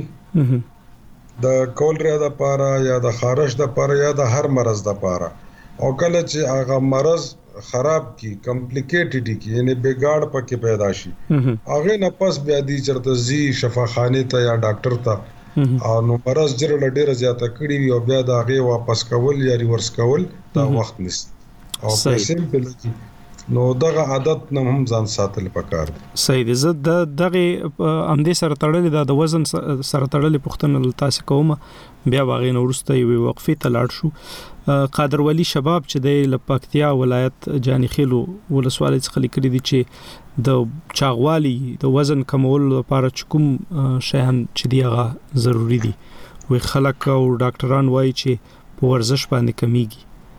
د کولرا د پاره یا د خارش د پاره یا د هر مرض د پاره او کله چې هغه مرض خراب کی کمپلیکیټډ کی یعنی بګاړ پکې پیدا شي هغه نه پس بیا دي چرته زی شفاخانه ته یا ډاکټر ته او نو مرض جره ډیره زیاته کړي او بیا دا هغه واپس کول یا ریورس کول دا وخت نشي او په سیمپل نو دغه عادت نه هم ځان ساتل پکار دي. صحیح دي. زه دغه امدې سره تړلې د وزن سره تړلې پښتنه تاسو کومه بیا واغې نو ورسته یو وقفه تلاړ شو. قادر ولی شباب چې د لپکتیا ولایت جانی خیلو ولسوالۍ څخه لیکلي دي چې د چاغوالي د وزن کمولو لپاره کوم شیان چې دیغه ضروری دي وي خلک او ډاکټران وایي چې په ورزش باندې کمیږي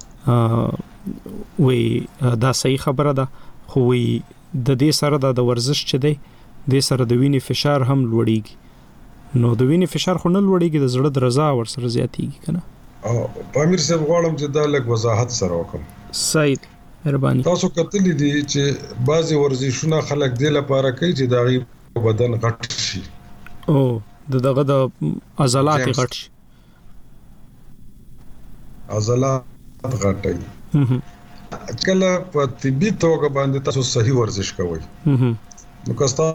وی دا صحیح خبره ده خو وی د دې سره د ورزش چې دی د سره د وینې فشار هم لوړیږي نو د وینې فشار خو نه لوړیږي د زړه درزا ور سره زیاتیږي کنه او امیر صاحب غواړم چې دا لږ وضاحت سره وکم. صحیح مهرباني. تاسو کتلی دي چې بعضي ورزشونه خلک د لپاره کوي چې داغي بدن غټ شي او دغه د عضلات غټ شي عضلات غټي کله په طبي توګه باندې تاسو صحیح ورزش کوئ نو کستا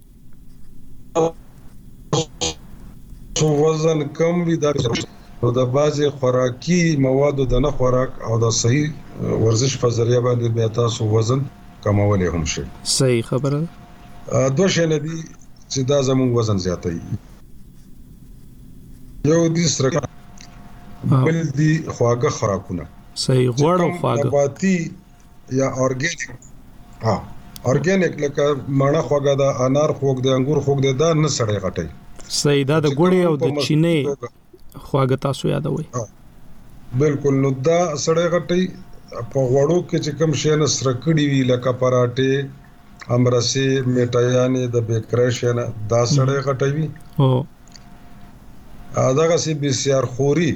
وزن کم وي دا د بازي خوراکي موادو د نه خوراک او د صحیح ورزش په ذریعہ باندې بیا تاسو وزن کمولای هم شي. صحیح خبره. دوه شی نه دي چې دا زموږ وزن زیاتوي یو دي سره بل دي خواږه خوراکونه. صحیح غوړ او خواږه نباتي یا اورګانیک لکه ماڼه خواږه د انار خوږ د انګور خوږ د نه سړی غټي. صحیح دا د ګوړې او د چینه خواږه تاسو یادوي. بالکل نو دا سړی غټي په غوړو کې چې کوم شی نه سره کړی وی لکه پراټه امرسي میټایانې د بیکریشن دا سړی غټي وی او داغه سي بسیار خوري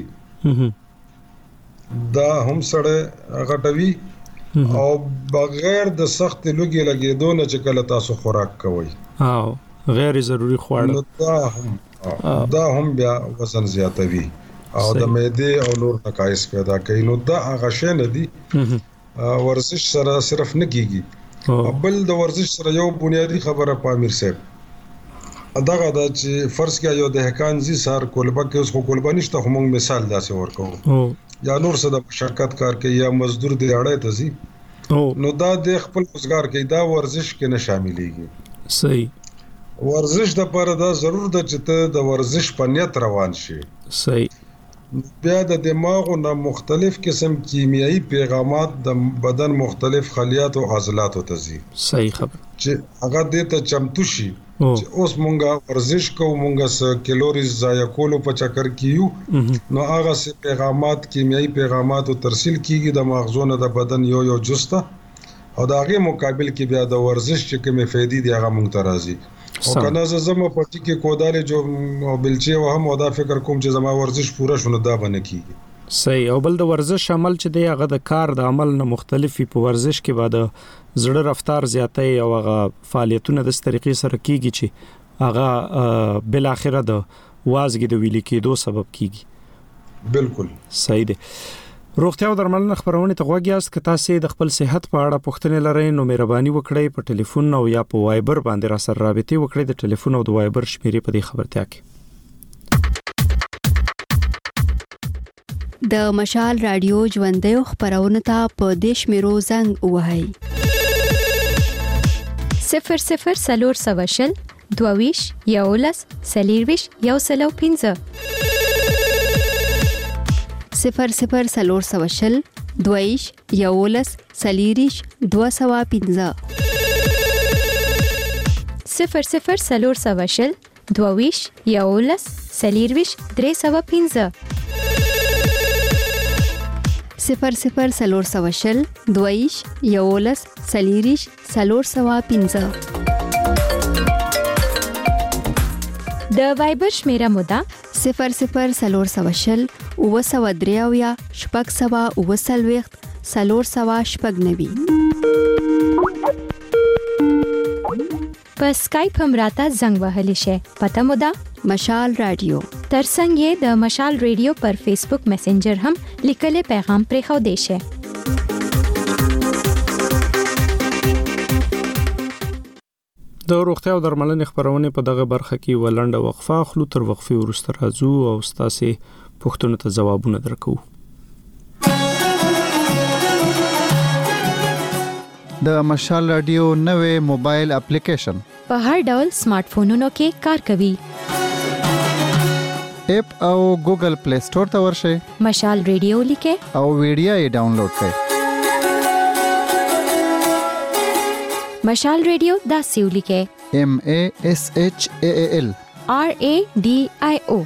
دا هم سړی غټوي او بغیر د سخت لوګي لګیدو نه چې کله تاسو خوراک کوئ او غیر ضروري خواړه دا هم بیا وزن زیاتوي او د معده او نور نقایص پیدا کوي نو دا هغه شی نه دي ورزش سره صرف نه کیږي بل د ورزش سره یو بنیادی خبره پامیر صاحب دغه د چې فرض کې یو د هکان زی سار کولبه کې اوس خو کولبه نشته خو موږ مثال داسې ورکو یا نور څه د مشقت کار کوي یا مزدور دی اړه ته زی نو دا د خپل روزګار کې دا ورزش کې نه شاملېږي. صحیح. ورزش د پر دا ضرور ده چې ته د ورزش په نیت روان شي. صحیح. بیا د دماغ او مختلف قسم کیمیاوي پیغامات د بدن مختلف خلیات او عضلات ته زی. صحیح خبر. چې هغه د ته چمتو شي چې اوس مونږه ورزش کوو مونږه س کیلوریز ضایع کولو په چکر کیو نو هغه سه پیغامات کیمیاوي پیغامات او ترسیل کیږي د مغزونو د بدن یو جسته او د هغه مقابل کې بیا د ورزش چې کومه فائدې دی هغه مونږ ته راځي. او کنه زما پټی کې کوداله جو بلچې و هم ودا فکر کوم چې زما ورزش پوره شونه دا بنه کیږي. صحیح. او بل د ورزش عمل چې دی هغه د کار د عمل نه مختلفي په ورزش کې بعد زړه رفتار زیاتې او هغه فعالیتونه د طریقې سره کیږي چې هغه بل اخره د وازګي د ویل کېدو سبب کیږي. بالکل صحیح دی. روغتیا او درملنه خبرونه ته غوږیاست که تاسو د خپل صحت په اړه پوښتنه لرئ نو مهرباني وکړئ په ټلیفون او یا په وایبر باندې را سره رابطه وکړئ. د ټلیفون او د وایبر شمیرې په دې خبرتیا کې. د مشال رادیو ژوندۍ خبرونه ته په دیش میرو زنګ وهاي 00 سلور سواشل دوویش یولس سلیرویش یوسلو 15 00 سلور سواشل دوویش یولس سلیریش 215 00 سلور سواشل دوویش یولس سلیرویش 315 00 سلور سواشل دویش یولس سلیریش سلور سوا 15 د وایبر شمیره مودا 00 سلور سواشل او سوا دریاویا شپږ سوا او سلويخت سلور سوا شپږ نوي. په سکایپ هم راته زنګ وهلی شي. پته مودا مشال رادیو. ترڅنګ یې د مشال ریډیو پر فیسبوک میسنجر هم لیکلي پیغام پرې خو دی شي. د روغتیا او درملنې خبرونه په دغه برخه کې ولنډه وقفه خلو تر وقفې وروسته راځو او تاسو پوښتنو ته ځوابونه درکو. د مشال رادیو نوې موبایل اپلیکیشن په هر ډول سمارټ فونونو کې کار کوي. اپ او ګوګل پلی سٹور ته ورشئ. مشال ریډیو لیکه او ویډیو یې ډاونلوډ کړئ. مشال ریډیو دا سیو لیکه MASHAAL RADIO.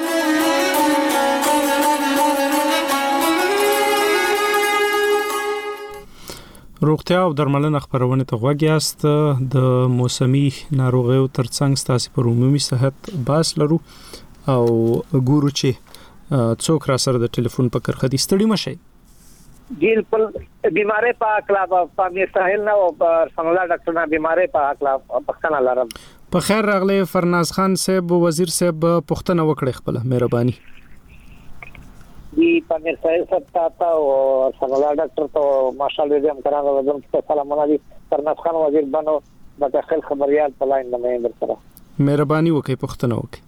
روغتیا او درملنه خبرونه ته غوږیاست. د موسمي ناروغیو ترڅنګ تاسو پر عمومي صحت باس لرو او ګورو چې څوک را سره د ټلیفون په کرخه دي. ستړي مشي. بالکل بیماری په اکلا په میرساحل نه او سملا ډاکټر نه بیماری په اکلا پښتنه لرم. په خیر راغلی فرناز خان صاحب وزیر صاحب پښتنه وکړي خپل مهرباني. دی په میرساحل سره او سملا ډاکټر ته ماشاءالله دې هم کراغه وزم ته سلامونه دي. فرناز خان وزیر بنو د داخل خبريال په لاین نه مې سره مهرباني وکړي پښتنه وکړي.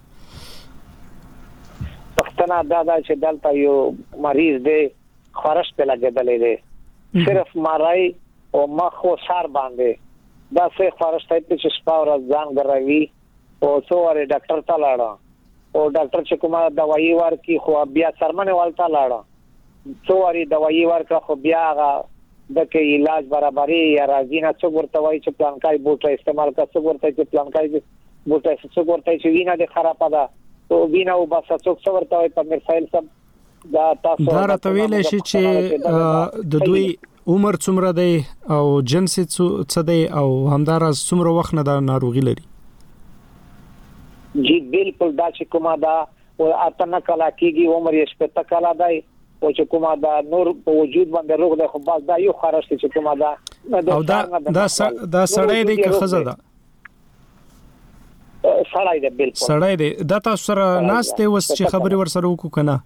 پښتنه دا چې دلته یو مریض دی خارش په لګیدلې دی صرف مارای او مخ او سر باندې دا څه خارش ته چې شپه ورځ ځان غراوي او څو واره ډاکټر ته لاړه او ډاکټر چې کومه دوايي ورکي خو بیا سرمنه والته لاړه څو واره دوايي ورکړه خو بیا هغه د کې علاج برابرۍ یا راځي نه څو ورته وایي چې پلانکای بوټه استعمال کا څو ورته چې پلانکای بوټه څو ورته چې وینه د خرابه ده او وینه او بس څو ورته وایي په مرسایل سم دا تاسو دا راته ویل شي چې د دوی عمر څومره دی او جنس څه دی او همدارس څومره وخت نه دا ناروغي لري. جی بالکل دا چې کومه دا او اتنه کلا کیږي عمر یې شپته کلا دی او چې کومه دا نور په وجود باندې روغ دی خو باز دا یو خارش چې کومه دا او دا سړی دی که خزه ده سړی دی بالکل سړی دی دا تاسو سره ناشته وس چې خبري ور سره وکړو کنه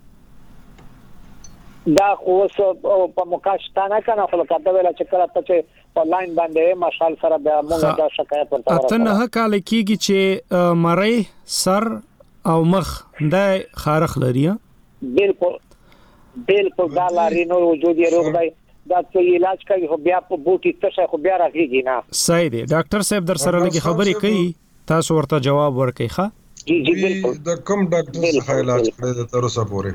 دا خو په مکاشتانه کنه خو کته ویل چې کله ته په لاین باندې مشال سره د موږ دا شکایت ورته ورته نه کال کیږي چې مړی سر او مخ د خارخ لري. بالکل بالکل دا لاري نو وجود یې روغ دی دا څه علاج کوي خو بیا په بوټي څه خو بیا راځي نه. صحیح دی ډاکټر صاحب در سره لګي خبرې کوي تاسو ورته جواب ورکړئ ښه. جی بالکل د کوم ډاکټر څخه علاج کړی د تر اوسه پورې؟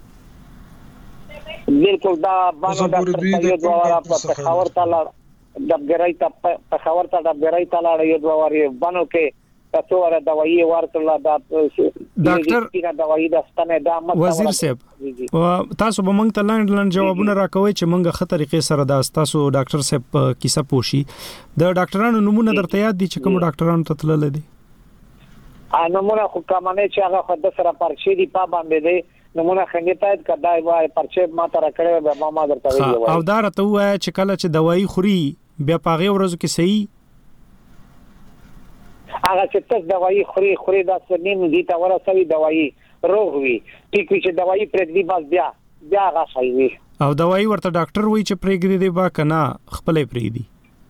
بالکل دا باندې ډاکټر یو دوه په خبر تعالی دبګرای ته په خبر ته دبګرای تعالی یو دوه وری باندې کې تاسو ور دوايي ورکړه دا ډاکټر دوايي د ستنه دا وزیر صاحب تاسو به موږ ته لاندې جوابونه راکوي چې موږ خه طریقې سره دا تاسو ډاکټر صاحب کیسه پوښي د ډاکټرانو نمونه درته یاد دي چې کوم ډاکټرانو ته تلل دي؟ نمونه خو کمانه چې هغه خود سره پرچې دی پا باندې دی نمونه څنګه تایید کړای وای پرچې ما ته راکړې به ما درته ویل او دا راته وای چې کله چې دوايي خوري بیا پاغه ورځو کې صحیح هغه چې تاسو دوايي خوري دا سنین دي تا ورسوي دوايي روغ وي ټیک وي چې دوايي پرېږدي بس بیا هغه صحیح وي او دوايي ورته ډاکټر وایي چې پرېږدي دی با کنه خپلې پرېږدي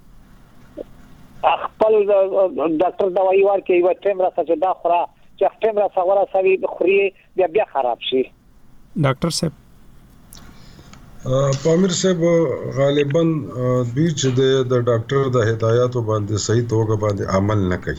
خپل ډاکټر دوايي ورکوي و ټیم را څه دا خورا چې ټیم را څه ورسوي خوري بیا خراب شي. ډاکټر صاحب پامیر صاحب غالبا دوی چې د ډاکټر د هدایاتو باندې صحیح توګه باندې عمل نه کوي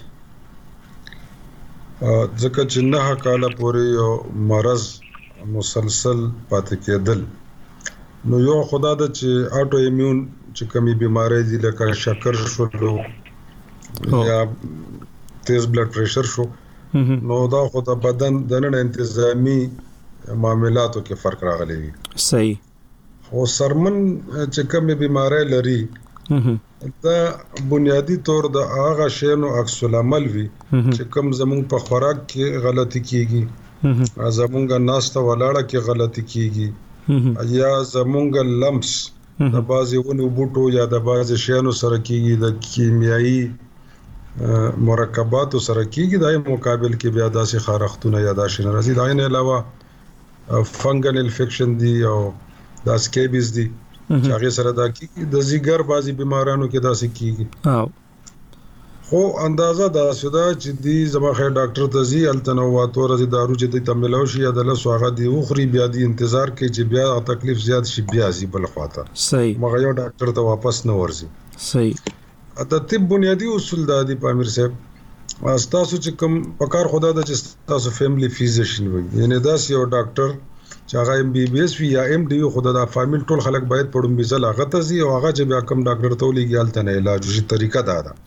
ځکه چې نه کاله پورې یو مرض مسلسل پاتې کېدل نو یو خدا د چې اټو ایمیون چې کمی بیماری دي لکه شکر شو یا تیز بلډ پریشر شو نو دا خو د بدن د نن انتظامی معاملاتو کې فرق راغلی وي. صحیح خو سرمن چې کومه بیماری لري دا بنیادی طور د هغه شینو عکس العمل وي چې کوم زمونږ په خوراک کې غلطي کیږي زمونږ ناسته ولاړه کې غلطي کیږي یا زمونږ لمس د بازي ونو بوټو یا د بازي شینو سره کیږي د کیمیایي مرکباتو سره کیږي دای مقابل کې بیا داسې خارختونه یا داسې ناراضي دا نه علاوه فنګل انفیکشن دی او دا سکیبیز دی چې هغه سره دا کیږي د زیګر بازي بیمارانو کې داسې کیږي خو اندازه دا سودا چې دی زما خیر ډاکټر ته زی التنواتو رضی دارو چې د تملو شي یا د لاسو هغه دی اخري بیا دی انتظار کوي چې بیا تکلیف زیات شي بیا زی بل خواته صحیح مغه یو ډاکټر ته واپس نه ورځي. صحیح د طب بنیادی اصول د دې پامیر صاحب تاسو چې کوم پکار خدا د چې تاسو فیملی فیزیشن وي یعنی دا یو ډاکټر چې هغه ام بي بي اس وی یا ام ډي خدا د فامیل ټول خلک باید پړم بيزل هغه ته زی او هغه چې بیا کوم ډاکټر ته لګي الته نه علاج شي طریقه دا ده.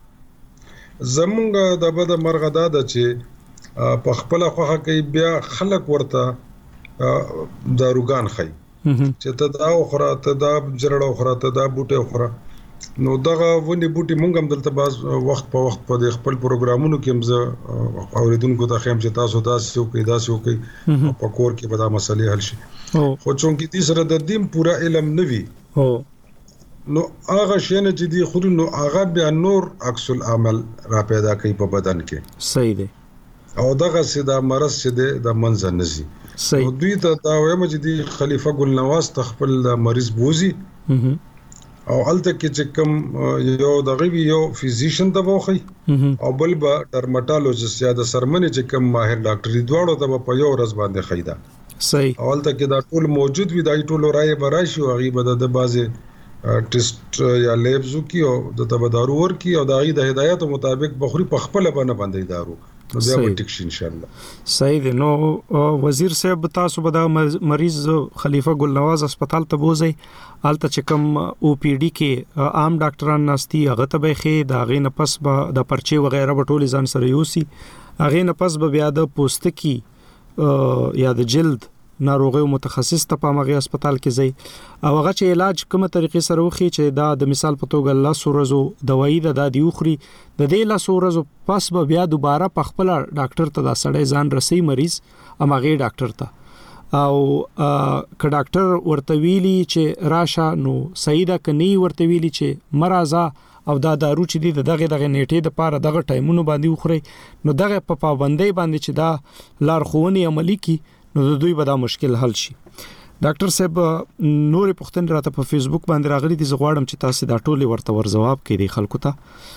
زمونږ د بده مرغه دا ده چې په خپل خوخه کې بیا خلک ورته داروګان خي چې ته دا خوره ته دا جرړه خوره ته دا بوټه خوره نو دغه ونی بوټي مونږ هم دلته باز وخت په خپل پروګرامونو کې هم اوریدونکو ته خیم چې تاسو تاسو کوي په کور کې به دا مسلې حل شي خو چونکی دې سره د دې پورا علم نوي نو هغه شنه چې دی خود نو هغه بیا نور عکس العمل را پیدا کوي په بدن کې. صحیح دی او دغه سیدا مرض چې دی د منځ نزي. صحیح دوی ته دا وایم چې دی خلیفہ ګل نواز تخپل مریض بوزي او الته کې چې کوم یو دغه یو فزیشن ته وخی او بل به ډرمټالوجست یا د سرمنې چې کوم ماهر ډاکټر دی دواړو ته په یو ورځ باندې خیدا. صحیح او الته کې دا ټول موجود وي دا ټول راي براشي او غي به د بازي ټیسټ یا لیبز کی او د تبدارو ور کی او د غي د هدایت مطابق بخوري په خپل باندې دارو نو بیا به ټیک شي ان شاء الله. صحیح دی. نو وزیر صاحب تاسو به دا مریض خلیفہ ګل نواز هسپتال ته بوزي الته چې کوم او پی ډی کې عام ډاکټران ناشتي هغه ته به خې دا غي نه پس به د پرچې وغیرہ بټول ځان سره یوسي هغه نه پس به بیا د پوستکی یا د جلد ناروغي متخصص ته په مغي هسپتال کې ځي او هغه چې علاج کومه طریقې سره وخی چې دا د مثال په توګه الله سورزو دوايي د دی اخري د دې لا سورزو پس به بیا دوباره په خپل ډاکټر ته دا سړی ځان رسي مریض امغه ډاکټر ته او ک ډاکټر ورته ویلي چې راشه نو سیده کني ورته ویلي چې مرزا او دا دارو چې دی دغه نیټه د پاره دغه ټایمونو باندې وخوري نو دغه په پابندۍ باندې چې دا لارښوونې عملی کی نو د دوی به دا مشکل حل شي. ډاکټر صاحب نورې پوښتنې راته په فیسبوک باندې راغلي دي زه غواړم چې تاسو دا ټولې ورته ور جواب کړئ خلکو ته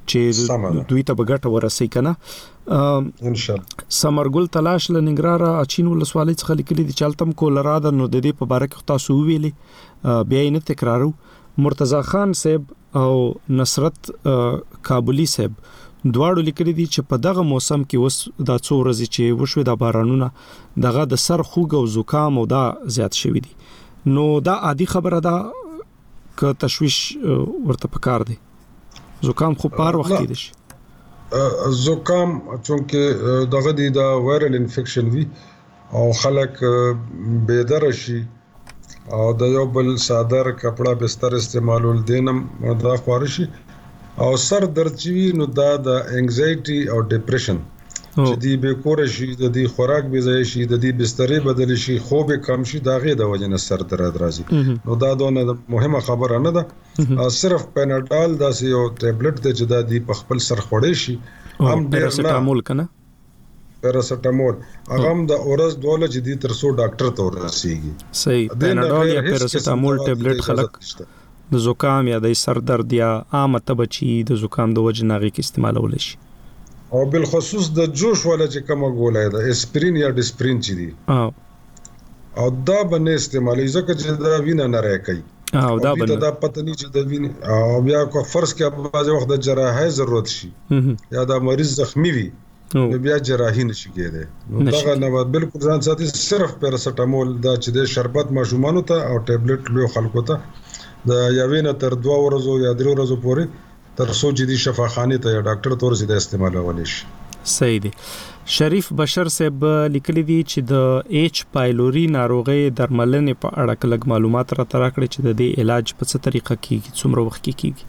چې دوی ته بغټ ورسې کنه ان شاء الله. سمرګل تلاش لنګرارا اچین ولسوالۍ څخه لیکلي دي چالتم کولرادا نو د دې په باره کې تاسو ویلي بیا یې نه تکرارو. مرتضی خان صاحب او نصرت کابلی صاحب دواړو لیکلي دي چې په دغه موسم کې اوس دا څو ورځې چې وشوي د بارانونه دغه د سر خوږ او زکام او دا زیات شوی دي. نو دا عادي خبره ده که تشویش ورته پکار دی؟ زکام خو پار وخت کې دي. زکام چونکه دغه دی دا وایرل انفیکشن وی او خلک بيدار شي او د یو بل صادر کپڑا بستر استعمالول دینم دا خارشي او سر درد چوي نو دا د انګزایټي او ډیپریشن چې دی به کور شي د دې خوراک به ځای شي د دې بسترې بدل شي خوب کم شي دا غي د وجنه سر درد راځي. نو دا دونه مهمه خبره نه ده. صرف پیناډال دا یو ټابلیټ د چې دا دی په خپل سر خوړې شي هم پیراسټامول کنه پیراسټامول هغه هم د اورس دوله چې دی ترسو ډاکټر ته ورسیږي. صحیح. پیناډال یا پیراسټامول ټابلیټ خلک د زکام یا د سر درد یا عامه تبچی د زکام د وجنه غي کې استعمالول شي او بالخصوص د جوش ولا چې کومه ګولای ده اسپرین یا ډسپرین چې دي او دا باندې استعمالي ځکه چې دا وینه نه راکې او دا باندې دا پته نه چې د وینه او بیا کو فرض کې بعض وخت د جراحي ضرورت شي یا دا مریض زخمی وي نو بیا جراحي نشي کېده. نو دا نه بالکل ځان ساتي صرف پیراسټامول دا چې د شربت ماشومانو ته او ټابلیټ له خلکو ته د یوینه تر 2 ورځو یا 3 ورځو پورې تر سوچ دي شفاخانه ته یا ډاکټر تور سي د استعمالول شي. صحیح دي. شریف بشر صاحب لیکلي دي چې د ایچ پایلوري ناروغي درملنې په اړه کلک معلومات را تراکړي چې د دې علاج په څه طریقه کیږي څومره وخت کې کیږي.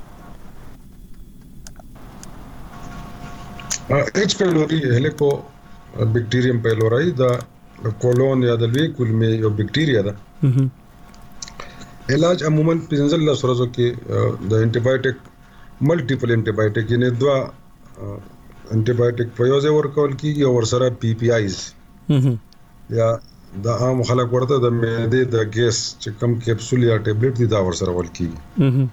ایچ پایلوري هلیکو بکټیریم پایلوری دا کولون یا د لوی کولمې یو بکټیریا ده. علاج عموما 15 ورځو کې د انټي بایوټیک ملټیپل انټي بایوټیک یعنی دوا انټي بایوټیک په یو ځای ورکول کیږي او ورسره پی پی آیز یا د عام خلک ورته د معدې د ګیس چې کم کیپسول یا ټابلیټ دي دا ورسره ول کیږي.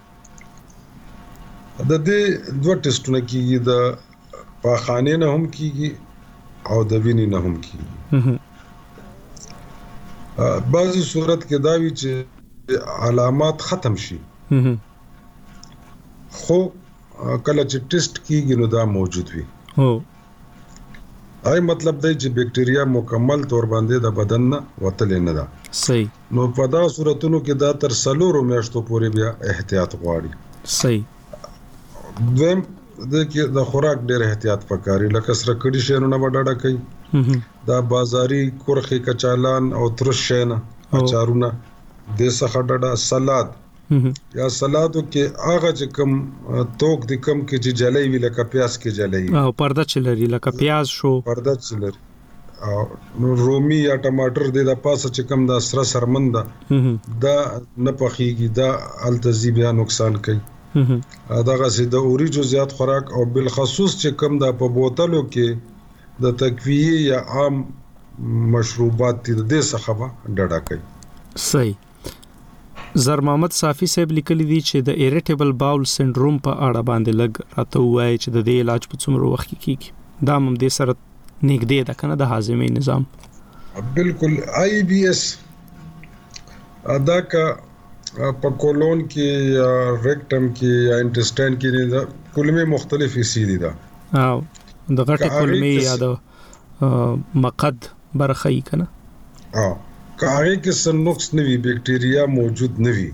د دې دوه ټیسټونه کیږي د پاخانه نه هم کیږي او د وینې نه هم کیږي. بعضی صورت کې دا وی چې علامات ختم شي خو کله چې ټیسټ کیږي نو دا موجود وي. آی مطلب دی چې بکټیریا مکمل تور باندې د بدن نه وتل نه ده. صحیح. نو په دا صورتونو کې دا تر 4 میاشتو پورې بیا احتیاط غواړي. صحیح. دویم د کې د خوراک ډېر احتیاط پکاري لکه سره کړي شینو نه وډاډه کوي دا بازاري کورخي کچالان او ترش شینه اچارونه د څخه ډډه سلاد یا سلادو کې هغه چې کم توک د کم کې چې جلای وی لکه پیاز کې جلای او پرده چلري لکه پیاز شو پرده چلري او نو رومي یا ټماټر د پاسه چې کم دا سره سرمنده دا نه پخېږي دا التزی بیا نقصان کوي. دغه سي د اوریجو زیات خوراک او بالخصوص چې کم دا په بوتلو کې د تقویه یا عام مشروبات د دې څخه ډډه کوي. صحیح. زر محمد صافی صاحب لیکلي دي چې د ایریټیبل باول سنډروم په اړه باندې لګ راته وایي چې د دې علاج په څومره وخت کې کیږي. دا هم د سره نږدې ده کنه د هاضمې نظام. بالکل آی بی اس ادا کا په کولون کې یا ریکټم کې یا انټسټاین کې دا کولمې مختلف حصے دي دا او د غټه کولمې یا د مقد برخه یې کنه کاره کې سنوکس نوی بکټیریا موجود نوی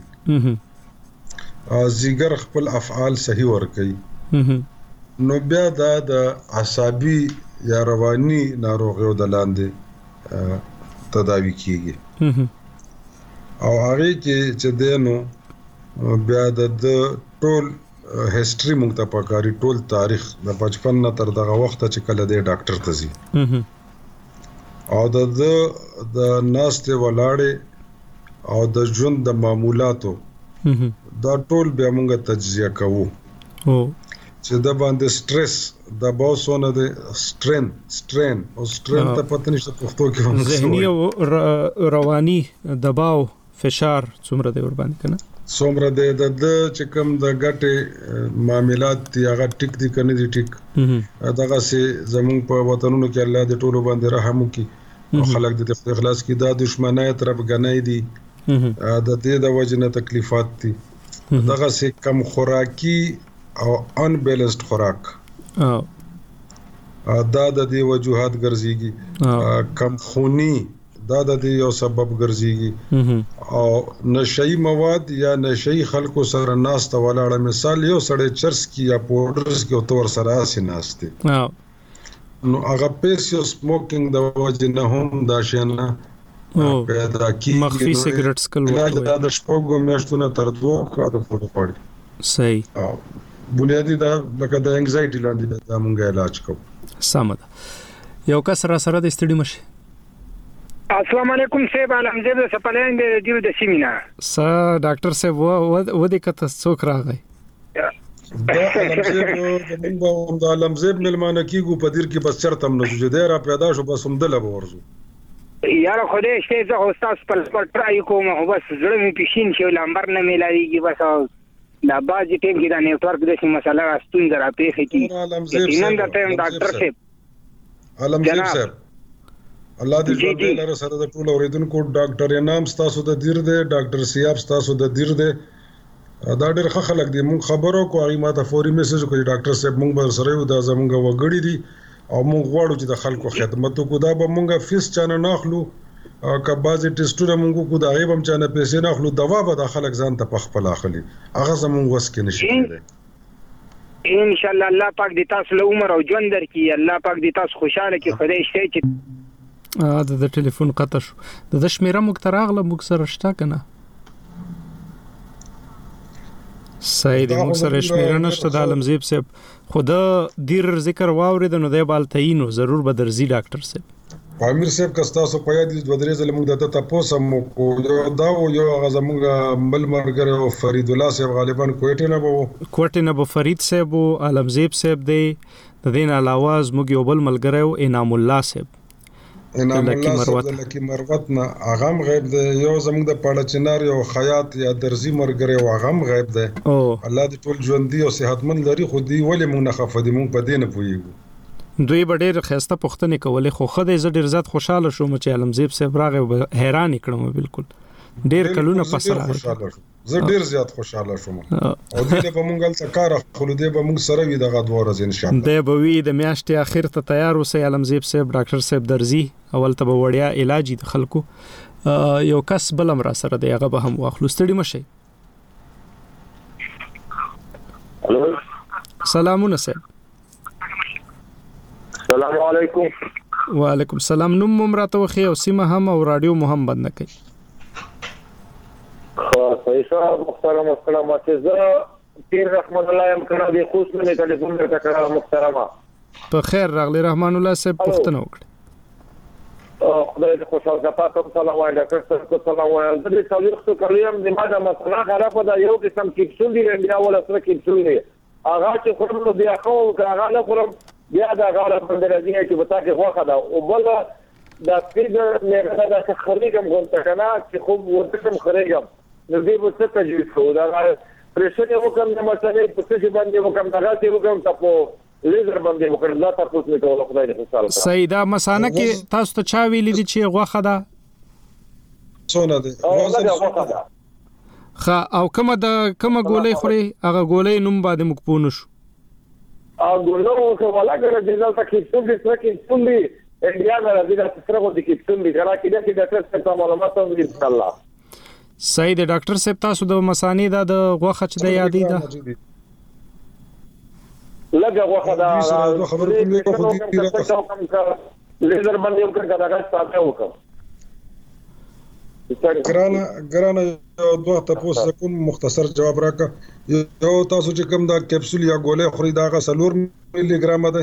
زیګر خپل افعال صحیح ور کوي نو بیا دا د عصبي یا رواني ناروغیو د لاندې تداوی کیږي او هغه کې چې دینو بیا د ټول هیستوري موږ ته پکاري ټول تاریخ د 55 نه تر دغه وخت چې کله د ډاکټر ته ځي او د ناسته ولاړې او د ژوند د معمولاتو دا ټول بیا موږ تجزیه کوو چې د باندې سټرس د باوسونه د سټرین ته پته نشته پښتو کې ذهني او رواني دباو فشار څومره دی ور باندې کنه څومره د چې کوم د ګټې معاملات دی هغه ټیک دي کنه دي ټیک دغه سي زمون په وطنونو کې الله دې ټولو باندې رحم وکړي او خلک دې اخلاص کې دا دشمنای طرف غنۍ دي د دې د وجنه تکلیفات دي دغه سي کم خوراکي او ان بیلنسډ خوراک دا د دې وجوهات ګرځيږي کم خوني دا د دې یو سبب ګرځيږي او نشئی مواد یا نشئی خلکو سره ناست ولاړه مثال یو سړی چرس کی یا پاوډرز کې او تور سره اسې ناشته نو هغه پیسو سموکینګ د وجه نه هم دا شنه پیدا کی مخفي سیګریټس کول دا د شپږو میاشتو نه تر 2 کاله پورې پړي صحیح بنیادی دا لکه د انګزایټي لاندې دا مونږه علاج کوو سمه یو کس سره د استډي مشه السلام علیکم صاحب علمزیب د سپلین د دیو د سیمینا ډاکټر صاحب و د کته څوک راغی دا علمزیب ملمانه کیګو په دیر کې بس چرتم نه جو دی را پیدا شو بس هم دله ورزو یاره خدای شته زه استاد پر ټرای کوم او بس زړه می پښین شو لمبر نه ملایږي بس دا باجی ټیم کې دا نیټورک د مسله راستون درا پیخه کی نن دا ټیم ډاکټر صاحب علمزیب صاحب الله دې ژوند لري سره د ټول اوریدونکو ډاکټر انعام تاسو د دیر دی ډاکټر سیاب تاسو د دیر دی دا ډېر ښه خلک دي مونږ خبرو کو هغه ماته فوري میسج کوي ډاکټر صاحب مونږ به سره یو دا زمونږ وګړي دي او مونږ غواړو چې د خلکو خدمت وکړو دا به مونږه فیس چانه ناخلو کبازي ټیسټونه مونږ کو دا غیب هم چانه پیسې ناخلو دوا به د خلک ځان ته پخپل اخلي هغه زمونږ وس کې نشي کېدای ان شاء الله الله پاک دې تاسو له عمر او ژوند درکړي الله پاک دې تاسو خوشاله کړي خدای شته چې د ټلیفون قطع شو د شمیره مختراغله موږ سره شته کنه صحیح موږ سره شمیره نشته د علمزیب صاحب خدا دیر ذکر واورید نو د بالتاینو ضرور به درځي ډاکټر صاحب امیر صاحب کستا سو په یاد دي د درې زله موږ د تاسو مو کو دا یو غزه موږ بل مرګره او فرید الله صاحب غالبا کوټه نه فرید صاحب او علمزیب صاحب دی د دین علاوه موږ یو بل ملګری او انعام الله صاحب انعام الله صاحب لکه مروت نه اغم غیب دی یو زموږ د پاړه چنار یو خیاط یا درزي مرګره او اغم غیب دی الله دې ټول ژوند دی او صحتمند لري خو دی ولې موږ نه خفدي موږ په دې نه پويګو دوی ډېر خسته پښتنه کولې خو خدای ز ډېر زیات خوشاله شوم چې علمزیب صاحب راغی حیران کړم بالکل ډېر کلونه پس راغی زه ډېر زیات خوشاله شوم او دې په مونږ ته کار خلو دې به مونږ سره وي دغه دوه ورځې ان شاء الله دې به وی د میاشتې اخر ته تیار اوسې علمزیب صاحب ډاکټر صاحب درزي اول ته وړیا علاج د خلکو یو کس بلم را سره دی هغه به هم واخلو ستړي مشه الو سلامونه صاحب السلام علیکم وعلیکم السلام نوم ممراته وخی او سیمه هم او رادیو مهم بند نه کوي پیسہ محترم السلامات زه پیر رحمان الله ام کړه د خوش منه ټلیفون ته کړه محترمه په خیر راغلی رحمان الله صاحب پښتنه وکړه خدای دې خوشاله تاسو سلام وایي ډاکټر صاحب سلام وایي د دې څلور څو کلیم د ماده مثلا خرابه ده یو قسم کیپسول دی بیا ولا سره کیپسول دی هغه چې خورم بیا خو هغه نه خورم بیا دا غاړه باندې راځي چې وتا کې خوخه ده او بل دا فکر نه دا خريګم غونټه کنه چې خوب ورته خريګم نو دې په څه تجویز کوو دا پرېشن یو کوم د مسلې په څه باندې وکم دا چې وکم تاسو لیزر باندې وکړل دا تاسو نه کوله خدای دې خوشاله کړي سیدا مسانه کې تاسو ته چا ویلې دي چې غوخه ده څونه ده خا او کومه ګولې خوري هغه ګولې نوم باندې مکپون شو او ګولو کومه لګره چې دا کیپسول دې څه کیپسول دې انډیا نه راځي دا څه غو دې کیپسول دې کرا کې دا چې ډاکټر څخه معلومات هم ان شاء الله صحیح دی ډاکټر صاحب تاسو د مسانی دا د غوخه چې د یادې ده لګه غوخه دا خبرې کوم خو دې لیزر باندې وکړه دا تاسو وکړه ګرانه دوه تاسو کوم مختصر جواب راکا یو تاسو چې کوم دا کیپسول یا ګولې خوري دا غا 4 ملي ګرام ده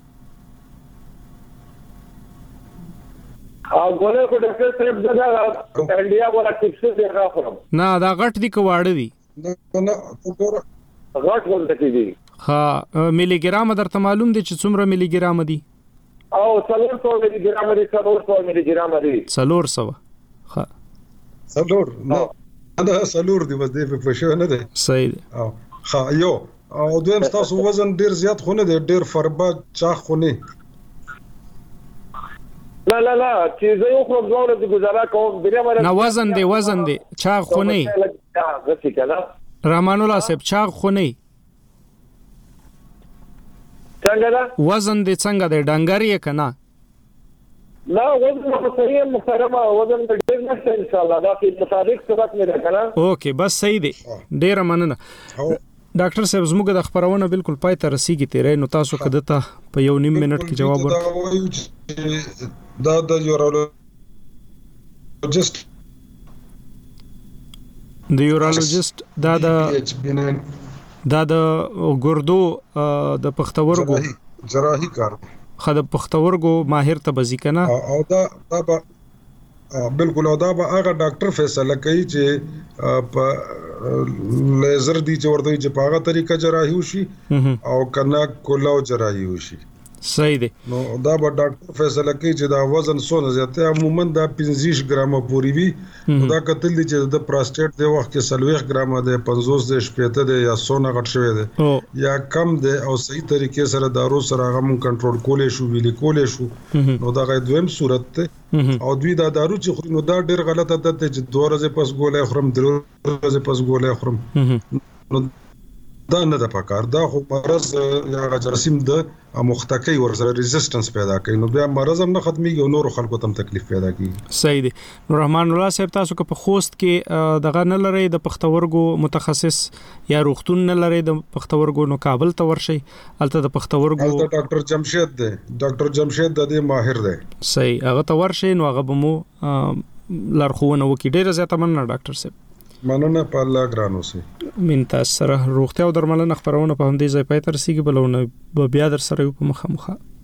او ګولې کو ډاکټر صاحب دا انډیا ولا کیپسول دی راخورم نه دا غټ دي کواړه دي نه غټ ولته دي ها ملي ګرام درته معلوم دي چې څومره ملي ګرام دي او 400 ملي ګرام دي 400 ملي ګرام دي 400 ها څلور نه دا سلور دی بس دې په شو نه دی صحیح دی او ها یو او دویم تاسو وزن ډیر زیات خو نه دی ډیر فربا چاخ خو نه لا چې زه یو خو ځوړ د گزاره کوم بیا نه وزن دی چاغ خو نه غسی کله رحمان الله صاحب چاغ خو نه څنګه دا وزن دی څنګه دی ډنګر یې کنه لا وزن خو صحیح محترمه وزن ډیر نشته ان شاء الله دا په مطابق سبق نه ده کنه اوکې بس صحیح دی ډیر مننه ډاکټر صاحب زموږ د خبرونه بالکل پای ته رسیدي تیرې نو تاسو کده ته په یو نیم منټ کې جواب ورکړئ دا د یورولوجست دا د ګردو د پښتورګو جراحي کار خد پښتورګو ماهر ته بزی کنه او دا بالکل او دا به هغه ډاکټر فیصله کوي چې په لیزر دی چې ورته چې په هغه طریقه جراحي وشي او کنه کولاو جراحي وشي صحیح دی نو دا به ډاکټر فیصله کوي چې دا وزن څونه زیاته عموما دا 25 ګرامه پوری وي دا کتل دي چې د پروستات د وخت کې 40 ګرامه ده 50 ده شپته ده یا 100 غټ شوی ده یا کم ده او صحیح طریقې سره دارو سره غو کنټرول کولې شو ویلې کولې شو نو دا غي دویم صورت ته او دوی دا دارو چې خوري نو دا ډیر غلطه ده چې 2 ورځې پس ګولې خورم 3 ورځې پس ګولې خورم نو دا نه د پکار دا خو مرز یا جرثیم د مختکی ورسره ریزिस्टنس پیدا کوي نو بیا مرز هم نه ختميږي او نور خلکو ته تکلیف پیدا کوي صحیح دی نو رحمان الله صاحب تاسو که په خوست کې دغه نه لري د پښتورګو متخصص یا روغتون نه لري د پښتورګو نو کابل ته ورشي الته د پښتورګو ډاکټر جمشید دی ډاکټر جمشید د دې ماهر دی صحیح هغه ته ورشي نو هغه به مو لارښوونه وکړي ډیره زیاته مننه ډاکټر صاحب مننه په الله ګرانو سي من تاسو سره روغتیا او درملنه خبرونه په همدې ځای پای تر سیګي بلونه بیا در سره یو په مخه